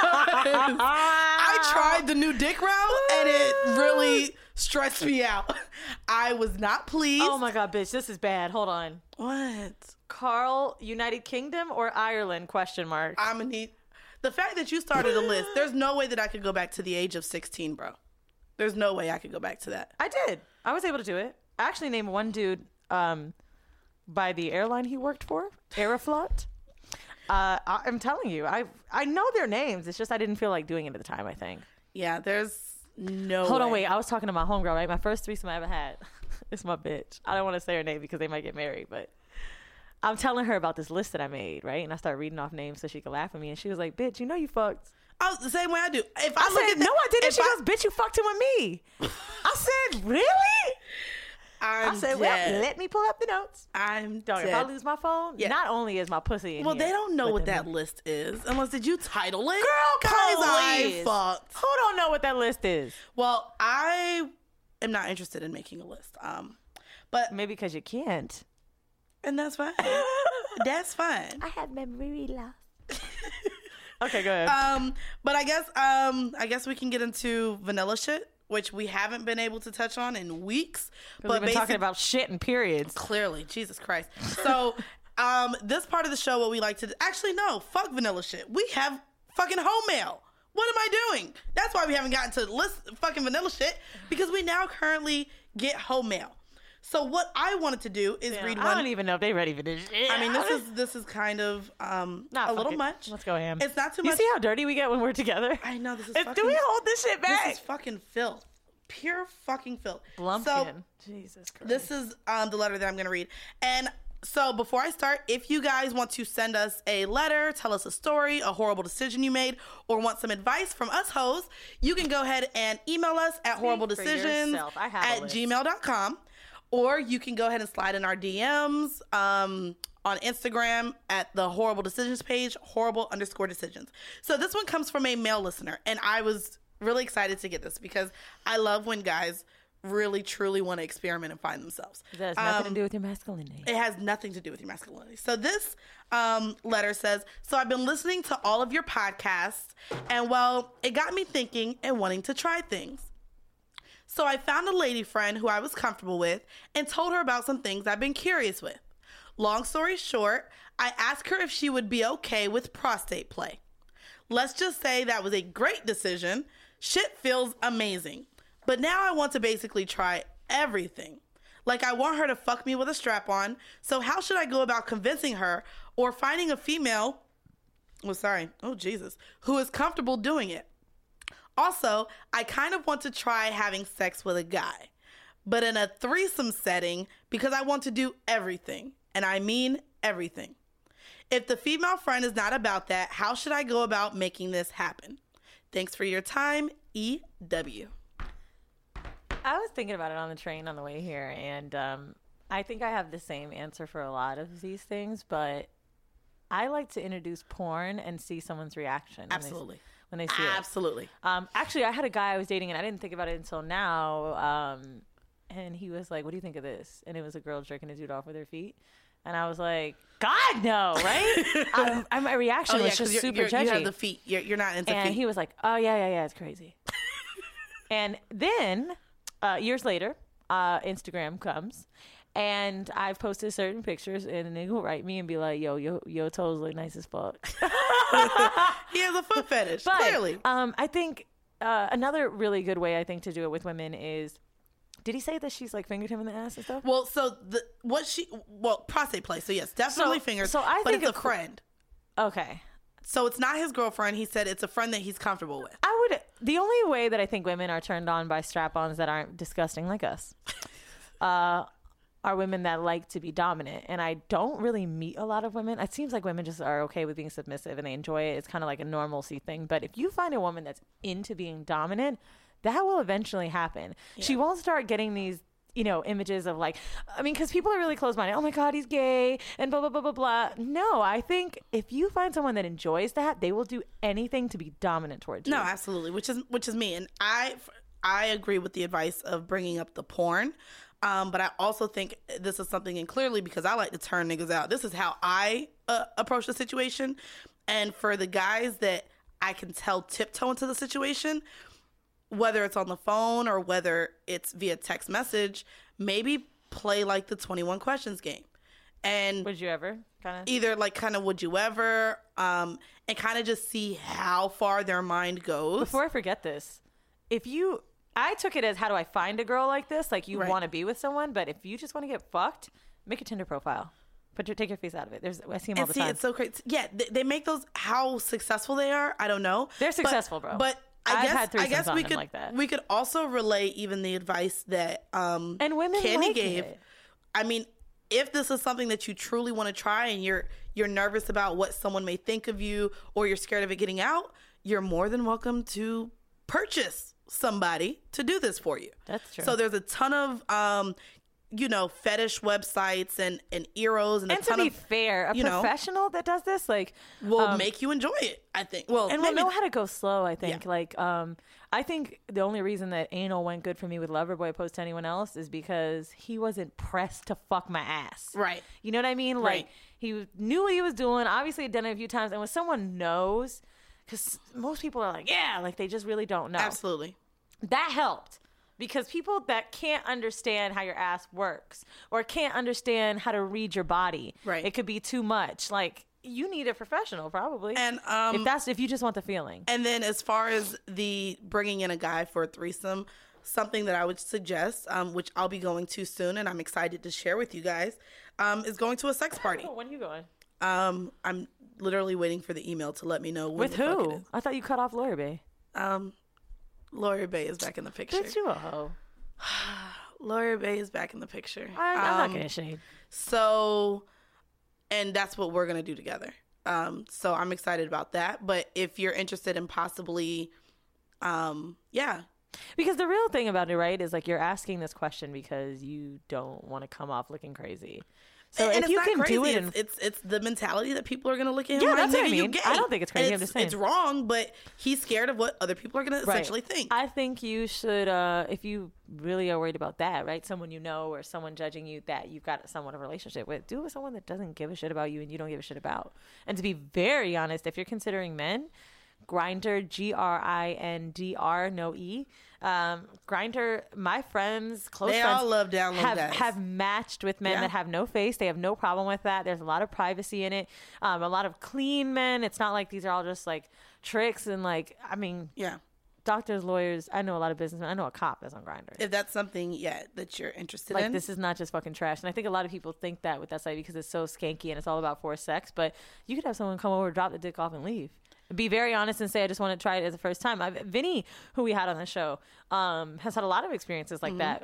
Speaker 1: I tried the new dick route and it really stressed me out. I was not pleased.
Speaker 2: Oh my god, bitch, this is bad. Hold on.
Speaker 1: What?
Speaker 2: Carl, United Kingdom or Ireland? Question mark.
Speaker 1: I'm gonna need the fact that you started a list. There's no way that I could go back to the age of 16, bro. There's no way I could go back to that.
Speaker 2: I did. I was able to do it. I actually named one dude by the airline he worked for, Aeroflot. I'm telling you, I know their names. It's just I didn't feel like doing it at the time, I think.
Speaker 1: Yeah, there's no
Speaker 2: Hold on,
Speaker 1: way.
Speaker 2: wait. I was talking to my homegirl, right? My first threesome I ever had. It's my bitch. I don't want to say her name because they might get married, but I'm telling her about this list that I made, right? And I started reading off names so she could laugh at me. And she was like, bitch, you know you fucked.
Speaker 1: Oh, the same way I do. If
Speaker 2: I
Speaker 1: look
Speaker 2: said,
Speaker 1: at
Speaker 2: no, I didn't.
Speaker 1: if
Speaker 2: She goes, bitch, you fucked him with me. I said, really?
Speaker 1: I'm
Speaker 2: I said,
Speaker 1: dead.
Speaker 2: well, let me pull up the notes.
Speaker 1: I'm
Speaker 2: Dog,
Speaker 1: dead.
Speaker 2: if I lose my phone,
Speaker 1: Yeah.
Speaker 2: not only is my pussy in
Speaker 1: Well,
Speaker 2: here,
Speaker 1: they don't know
Speaker 2: but
Speaker 1: what
Speaker 2: then
Speaker 1: that list is unless did you title it?
Speaker 2: Girl,
Speaker 1: guys, I
Speaker 2: please.
Speaker 1: fucked.
Speaker 2: Who don't know what that list is?
Speaker 1: Well, I am not interested in making a list. But
Speaker 2: Maybe because you can't.
Speaker 1: and that's fine. That's fine.
Speaker 2: I have memory loss. Okay, go ahead.
Speaker 1: But I guess we can get into vanilla shit, which we haven't been able to touch on in weeks.
Speaker 2: But we've been talking about shit and periods.
Speaker 1: Clearly, Jesus Christ. So, this part of the show, what we like to actually no, fuck vanilla shit. We have fucking home mail. What am I doing? That's why we haven't gotten to list fucking vanilla shit because we now currently get home mail. So what I wanted to do is read one.
Speaker 2: I don't even know if they're ready for this shit.
Speaker 1: I mean, this is kind of a little much.
Speaker 2: Let's go ham.
Speaker 1: It's not too
Speaker 2: You
Speaker 1: much.
Speaker 2: see how dirty we get when we're together?
Speaker 1: I know this is.
Speaker 2: Do
Speaker 1: fucking,
Speaker 2: we hold this shit back?
Speaker 1: This is fucking filth. Pure fucking filth.
Speaker 2: Blumpkin.
Speaker 1: So
Speaker 2: Jesus Christ.
Speaker 1: this is the letter that I'm going to read. And so before I start, if you guys want to send us a letter, tell us a story, a horrible decision you made, or want some advice from us hoes, you can go ahead and email us at horribledecisions@gmail.com. Or you can go ahead and slide in our DMs on Instagram at the Horrible Decisions page, horrible_decisions. So this one comes from a male listener, and I was really excited to get this because I love when guys really, truly want to experiment and find themselves.
Speaker 2: That has nothing to do with your masculinity.
Speaker 1: It has nothing to do with your masculinity. So this letter says, so I've been listening to all of your podcasts, and well, it got me thinking and wanting to try things. So I found a lady friend who I was comfortable with and told her about some things I've been curious with. Long story short, I asked her if she would be okay with prostate play. Let's just say that was a great decision. Shit feels amazing. But now I want to basically try everything. Like I want her to fuck me with a strap on. So how should I go about convincing her or finding a female, who is comfortable doing it. Also, I kind of want to try having sex with a guy, but in a threesome setting because I want to do everything, and I mean everything. If the female friend is not about that, how should I go about making this happen? Thanks for your time, EW.
Speaker 2: I was thinking about it on the train on the way here, and I think I have the same answer for a lot of these things, but I like to introduce porn and see someone's reaction.
Speaker 1: Absolutely.
Speaker 2: When they see it.
Speaker 1: Absolutely.
Speaker 2: Actually, I had a guy I was dating, and I didn't think about it until now, and he was like, what do you think of this? And it was a girl jerking a dude off with her feet. And I was like, God, no, right? My reaction was just super judgy.
Speaker 1: You have the feet. You're not into feet.
Speaker 2: And he was like, oh, yeah, it's crazy. And then years later, Instagram comes. And I've posted certain pictures, and they will write me and be like, yo toes look nice as fuck.
Speaker 1: He has a foot fetish,
Speaker 2: but,
Speaker 1: clearly.
Speaker 2: I think another really good way, I think, to do it with women is, did he say that she's like fingered him in the ass and stuff?
Speaker 1: Well, prostate play. So yes, definitely fingered.
Speaker 2: So I
Speaker 1: but
Speaker 2: think
Speaker 1: it's a friend.
Speaker 2: Okay.
Speaker 1: So it's not his girlfriend. He said it's a friend that he's comfortable with.
Speaker 2: The only way that I think women are turned on by strap-ons that aren't disgusting like us are women that like to be dominant. And I don't really meet a lot of women. It seems like women just are okay with being submissive and they enjoy it. It's kind of like a normalcy thing. But if you find a woman that's into being dominant, that will eventually happen. Yeah. She won't start getting these, images of like, because people are really closed-minded. Oh my God, he's gay and blah, blah, blah, blah, blah. No, I think if you find someone that enjoys that, they will do anything to be dominant towards you.
Speaker 1: No, absolutely. Which is me. And I agree with the advice of bringing up the porn. But I also think this is something, and clearly because I like to turn niggas out, this is how I approach the situation. And for the guys that I can tell tiptoe into the situation, whether it's on the phone or whether it's via text message, maybe play like the 21 questions game. And
Speaker 2: would you ever
Speaker 1: would you ever, and kind of just see how far their mind goes.
Speaker 2: Before I forget this, I took it as, how do I find a girl like this? Like, you want to be with someone, but if you just want to get fucked, make a Tinder profile. Take your face out of it. I see them all the time.
Speaker 1: It's so crazy. Yeah, they make those. How successful they are, I don't know.
Speaker 2: They're successful, bro.
Speaker 1: But I guess we could
Speaker 2: like that.
Speaker 1: We could also relay even the advice that
Speaker 2: and women
Speaker 1: Candy gave. I mean, if this is something that you truly want to try and you're nervous about what someone may think of you, or you're scared of it getting out, you're more than welcome to purchase somebody to do this for you.
Speaker 2: That's true.
Speaker 1: So there's a ton of fetish websites and eros and
Speaker 2: to be fair, a professional that does this
Speaker 1: will make you enjoy it, I think. Well,
Speaker 2: and we'll know how to go slow, I think. Yeah. I think the only reason that anal went good for me with Loverboy opposed to anyone else is because he wasn't pressed to fuck my ass.
Speaker 1: Right.
Speaker 2: You know what I mean?
Speaker 1: Right.
Speaker 2: Like, he knew what he was doing, obviously had done it a few times, and when someone knows, because most people are like, yeah, like they just really don't know.
Speaker 1: Absolutely.
Speaker 2: That helped. Because people that can't understand how your ass works or can't understand how to read your body,
Speaker 1: right?
Speaker 2: It could be too much. Like, you need a professional, probably.
Speaker 1: And
Speaker 2: if you just want the feeling.
Speaker 1: And then as far as the bringing in a guy for a threesome, something that I would suggest, which I'll be going to soon, and I'm excited to share with you guys, is going to a sex party.
Speaker 2: When are you going?
Speaker 1: I'm literally waiting for the email to let me know when.
Speaker 2: With who? I thought you cut off Lawyer Bay.
Speaker 1: Lawyer Bay is back in the picture.
Speaker 2: Bitch, you a hoe.
Speaker 1: Lawyer Bay is back in the picture.
Speaker 2: I'm not gonna shade.
Speaker 1: So, and that's what we're gonna do together. So I'm excited about that. But if you're interested in possibly, yeah.
Speaker 2: Because the real thing about it, right, is like you're asking this question because you don't want to come off looking crazy. So
Speaker 1: and
Speaker 2: if you can do it,
Speaker 1: it's the mentality that people are going to look at him.
Speaker 2: Yeah,
Speaker 1: like,
Speaker 2: that's what I
Speaker 1: mean.
Speaker 2: mean. I don't think it's crazy. I'm just saying
Speaker 1: it's wrong, but he's scared of what other people are going to essentially think.
Speaker 2: I think you should, if you really are worried about that, right? Someone you know or someone judging you that you've got somewhat of a relationship with, do it with someone that doesn't give a shit about you and you don't give a shit about. And to be very honest, if you're considering men, Grindr, Grindr, no E. Grindr, my friends, close
Speaker 1: they
Speaker 2: friends,
Speaker 1: all love download guys.
Speaker 2: Have matched with men that have no face. They have no problem with that. There's a lot of privacy in it. A lot of clean men. It's not like these are all just like tricks and like, I mean,
Speaker 1: yeah.
Speaker 2: doctors, lawyers. I know a lot of businessmen. I know a cop that's on Grindr.
Speaker 1: If that's something, that you're interested
Speaker 2: Like,
Speaker 1: in.
Speaker 2: this is not just fucking trash. And I think a lot of people think that with that site because it's so skanky and it's all about forced sex. But you could have someone come over, drop the dick off, and leave. Be very honest and say, I just want to try it as the first time. Vinny, who we had on the show, has had a lot of experiences like that.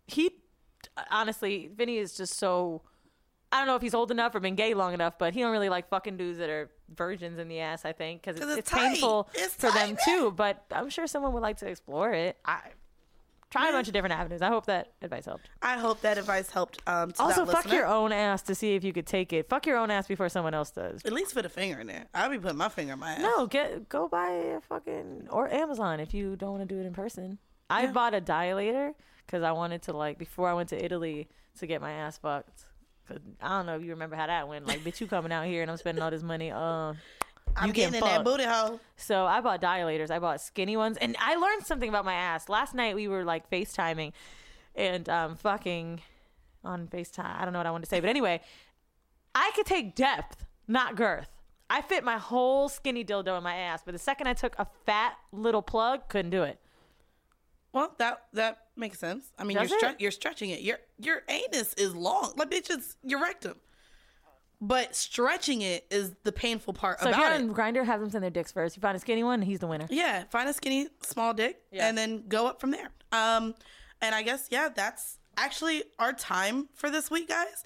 Speaker 2: Honestly, Vinny is just so... I don't know if he's old enough or been gay long enough, but he don't really like fucking dudes that are virgins in the ass, I think, because it's painful for them too. But I'm sure someone would like to explore it. Try a bunch of different avenues. I hope that advice helped.
Speaker 1: I hope that advice helped. To
Speaker 2: Also,
Speaker 1: that
Speaker 2: fuck
Speaker 1: listener.
Speaker 2: your own ass to see if you could take it. Fuck your own ass before someone else does.
Speaker 1: At least put a finger in there. I'll be putting my finger in my ass.
Speaker 2: No, go buy a fucking or Amazon if you don't want to do it in person. I bought a dilator because I wanted to, like, before I went to Italy to get my ass fucked. Cause I don't know if you remember how that went. Like, bitch, you coming out here and I'm spending all this money.
Speaker 1: I'm
Speaker 2: you
Speaker 1: getting in that booty hole.
Speaker 2: So I bought dilators. I bought skinny ones, and I learned something about my ass. Last night we were like FaceTiming and fucking on FaceTime. I don't know what I want to say, but anyway, I could take depth, not girth. I fit my whole skinny dildo in my ass, but the second I took a fat little plug, couldn't do it.
Speaker 1: Well, that makes sense. I mean, you're stretching it. Your anus is long. Like, bitch, it's your rectum. But stretching it is the painful part
Speaker 2: so
Speaker 1: about
Speaker 2: if you're
Speaker 1: it.
Speaker 2: on Grindr, have them send their dicks first. You find a skinny one, he's the winner.
Speaker 1: Yeah, find a skinny, small dick, and then go up from there. And I guess, that's actually our time for this week, guys.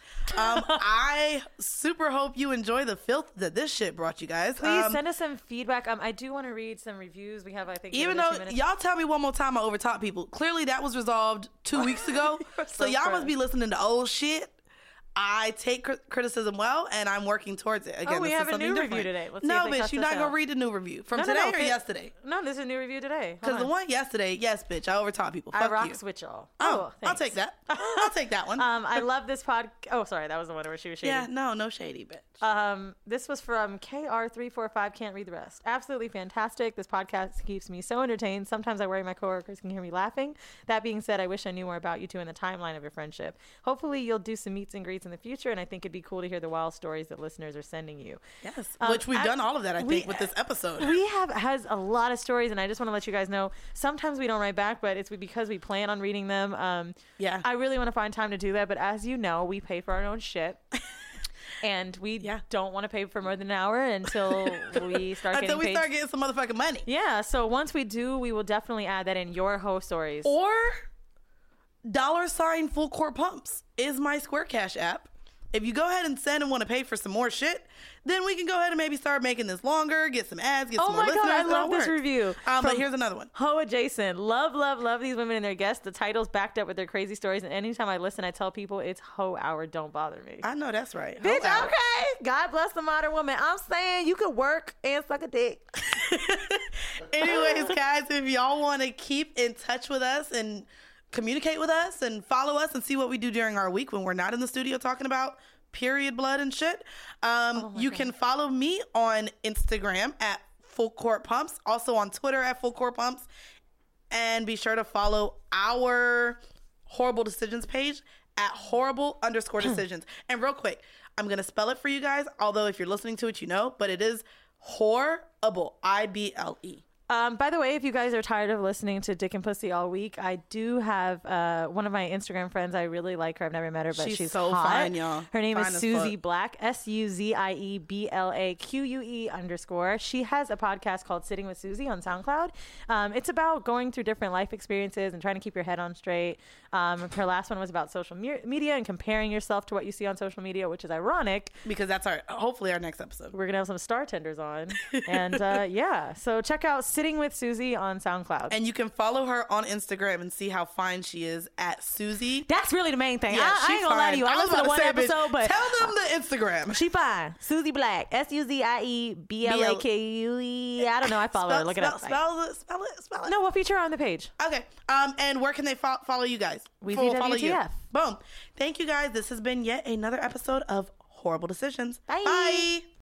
Speaker 1: I super hope you enjoy the filth that this shit brought you guys.
Speaker 2: Please send us some feedback. I do want to read some reviews. We have, I think,
Speaker 1: Even though y'all tell me one more time I overtalk people. Clearly that was resolved 2 weeks ago. so y'all must be listening to old shit. I take criticism well, and I'm working towards it. Again,
Speaker 2: we
Speaker 1: this
Speaker 2: have
Speaker 1: is
Speaker 2: a new
Speaker 1: different.
Speaker 2: review today. Let's see
Speaker 1: No,
Speaker 2: if they
Speaker 1: bitch,
Speaker 2: cuss
Speaker 1: you're
Speaker 2: this
Speaker 1: not going
Speaker 2: out.
Speaker 1: to read the new review. From
Speaker 2: No,
Speaker 1: today or
Speaker 2: it-
Speaker 1: yesterday?
Speaker 2: No, this is a new review today. Hold
Speaker 1: Because the
Speaker 2: on.
Speaker 1: one yesterday, yes, bitch, I overtalk people. Fuck
Speaker 2: I
Speaker 1: you.
Speaker 2: rocks with y'all.
Speaker 1: Oh, I'll
Speaker 2: thanks.
Speaker 1: take that. I'll take that one.
Speaker 2: I love this pod. Oh, sorry, that was the one where she was shady.
Speaker 1: Yeah, no shady, bitch.
Speaker 2: This was from KR345. Can't read the rest. Absolutely fantastic. This podcast keeps me so entertained. Sometimes I worry my coworkers can hear me laughing. That being said, I wish I knew more about you two and the timeline of your friendship. Hopefully, you'll do some meets and greets in the future, and I think it'd be cool to hear the wild stories that listeners are sending you.
Speaker 1: Yes, which we've done all of that, I think, with this episode.
Speaker 2: We has a lot of stories, and I just want to let you guys know. Sometimes we don't write back, but it's because we plan on reading them. I really want to find time to do that, but as you know, we pay for our own shit. And we don't want to pay for more than an hour until we start getting paid.
Speaker 1: Until we start getting some motherfucking money.
Speaker 2: Yeah, so once we do, we will definitely add that in your hoe stories.
Speaker 1: Or $ Full Court Pumps is my Square Cash app. If you go ahead and send and want to pay for some more shit, then we can go ahead and maybe start making this longer, get some ads, get some more listeners.
Speaker 2: Oh my God, I
Speaker 1: It'll
Speaker 2: love this
Speaker 1: work.
Speaker 2: review.
Speaker 1: But here's another one.
Speaker 2: Hoa Jason. Love these women and their guests. The title's backed up with their crazy stories. And anytime I listen, I tell people it's Hoe Hour. Don't bother me.
Speaker 1: I know that's right.
Speaker 2: Bitch,
Speaker 1: Hoe Hour.
Speaker 2: okay. God bless the modern woman. I'm saying you could work and suck a dick.
Speaker 1: Anyways, guys, if y'all want to keep in touch with us and communicate with us and follow us and see what we do during our week when we're not in the studio talking about period blood and shit, you can follow me on Instagram at Full Court Pumps, also on Twitter at Full Court Pumps, and be sure to follow our Horrible Decisions page at horrible_decisions. And real quick, I'm gonna spell it for you guys, although if you're listening to it, you know, but it is horrible, IBLE.
Speaker 2: By the way, if you guys are tired of listening to Dick and Pussy all week, I do have one of my Instagram friends. I really like her. I've never met her, but she's
Speaker 1: so
Speaker 2: hot.
Speaker 1: fine, y'all.
Speaker 2: Her name
Speaker 1: Fine
Speaker 2: is
Speaker 1: as
Speaker 2: Susie
Speaker 1: fuck.
Speaker 2: Black, SUZIEBLAQUE_. She has a podcast called Sitting with Susie on SoundCloud. It's about going through different life experiences and trying to keep your head on straight. Her last one was about social media and comparing yourself to what you see on social media, which is ironic.
Speaker 1: Because that's hopefully our next episode.
Speaker 2: We're going to have some star tenders on. And so check out Sitting with Susie on SoundCloud.
Speaker 1: And you can follow her on Instagram and see how fine she is at Susie.
Speaker 2: That's really the main thing.
Speaker 1: Yeah,
Speaker 2: I ain't gonna lie to you. I
Speaker 1: was
Speaker 2: listened to
Speaker 1: about
Speaker 2: one
Speaker 1: say, bitch,
Speaker 2: episode, but
Speaker 1: tell them the Instagram.
Speaker 2: she fine. Susie Black. SUZIEBLAQUE. I don't know. I follow her. Look it up.
Speaker 1: Spell it.
Speaker 2: No, we'll feature her on the page.
Speaker 1: Okay. And where can they follow you guys?
Speaker 2: Weezy
Speaker 1: Follow you.
Speaker 2: WTF.
Speaker 1: Boom. Thank you guys. This has been yet another episode of Horrible Decisions.
Speaker 2: Bye.
Speaker 1: Bye.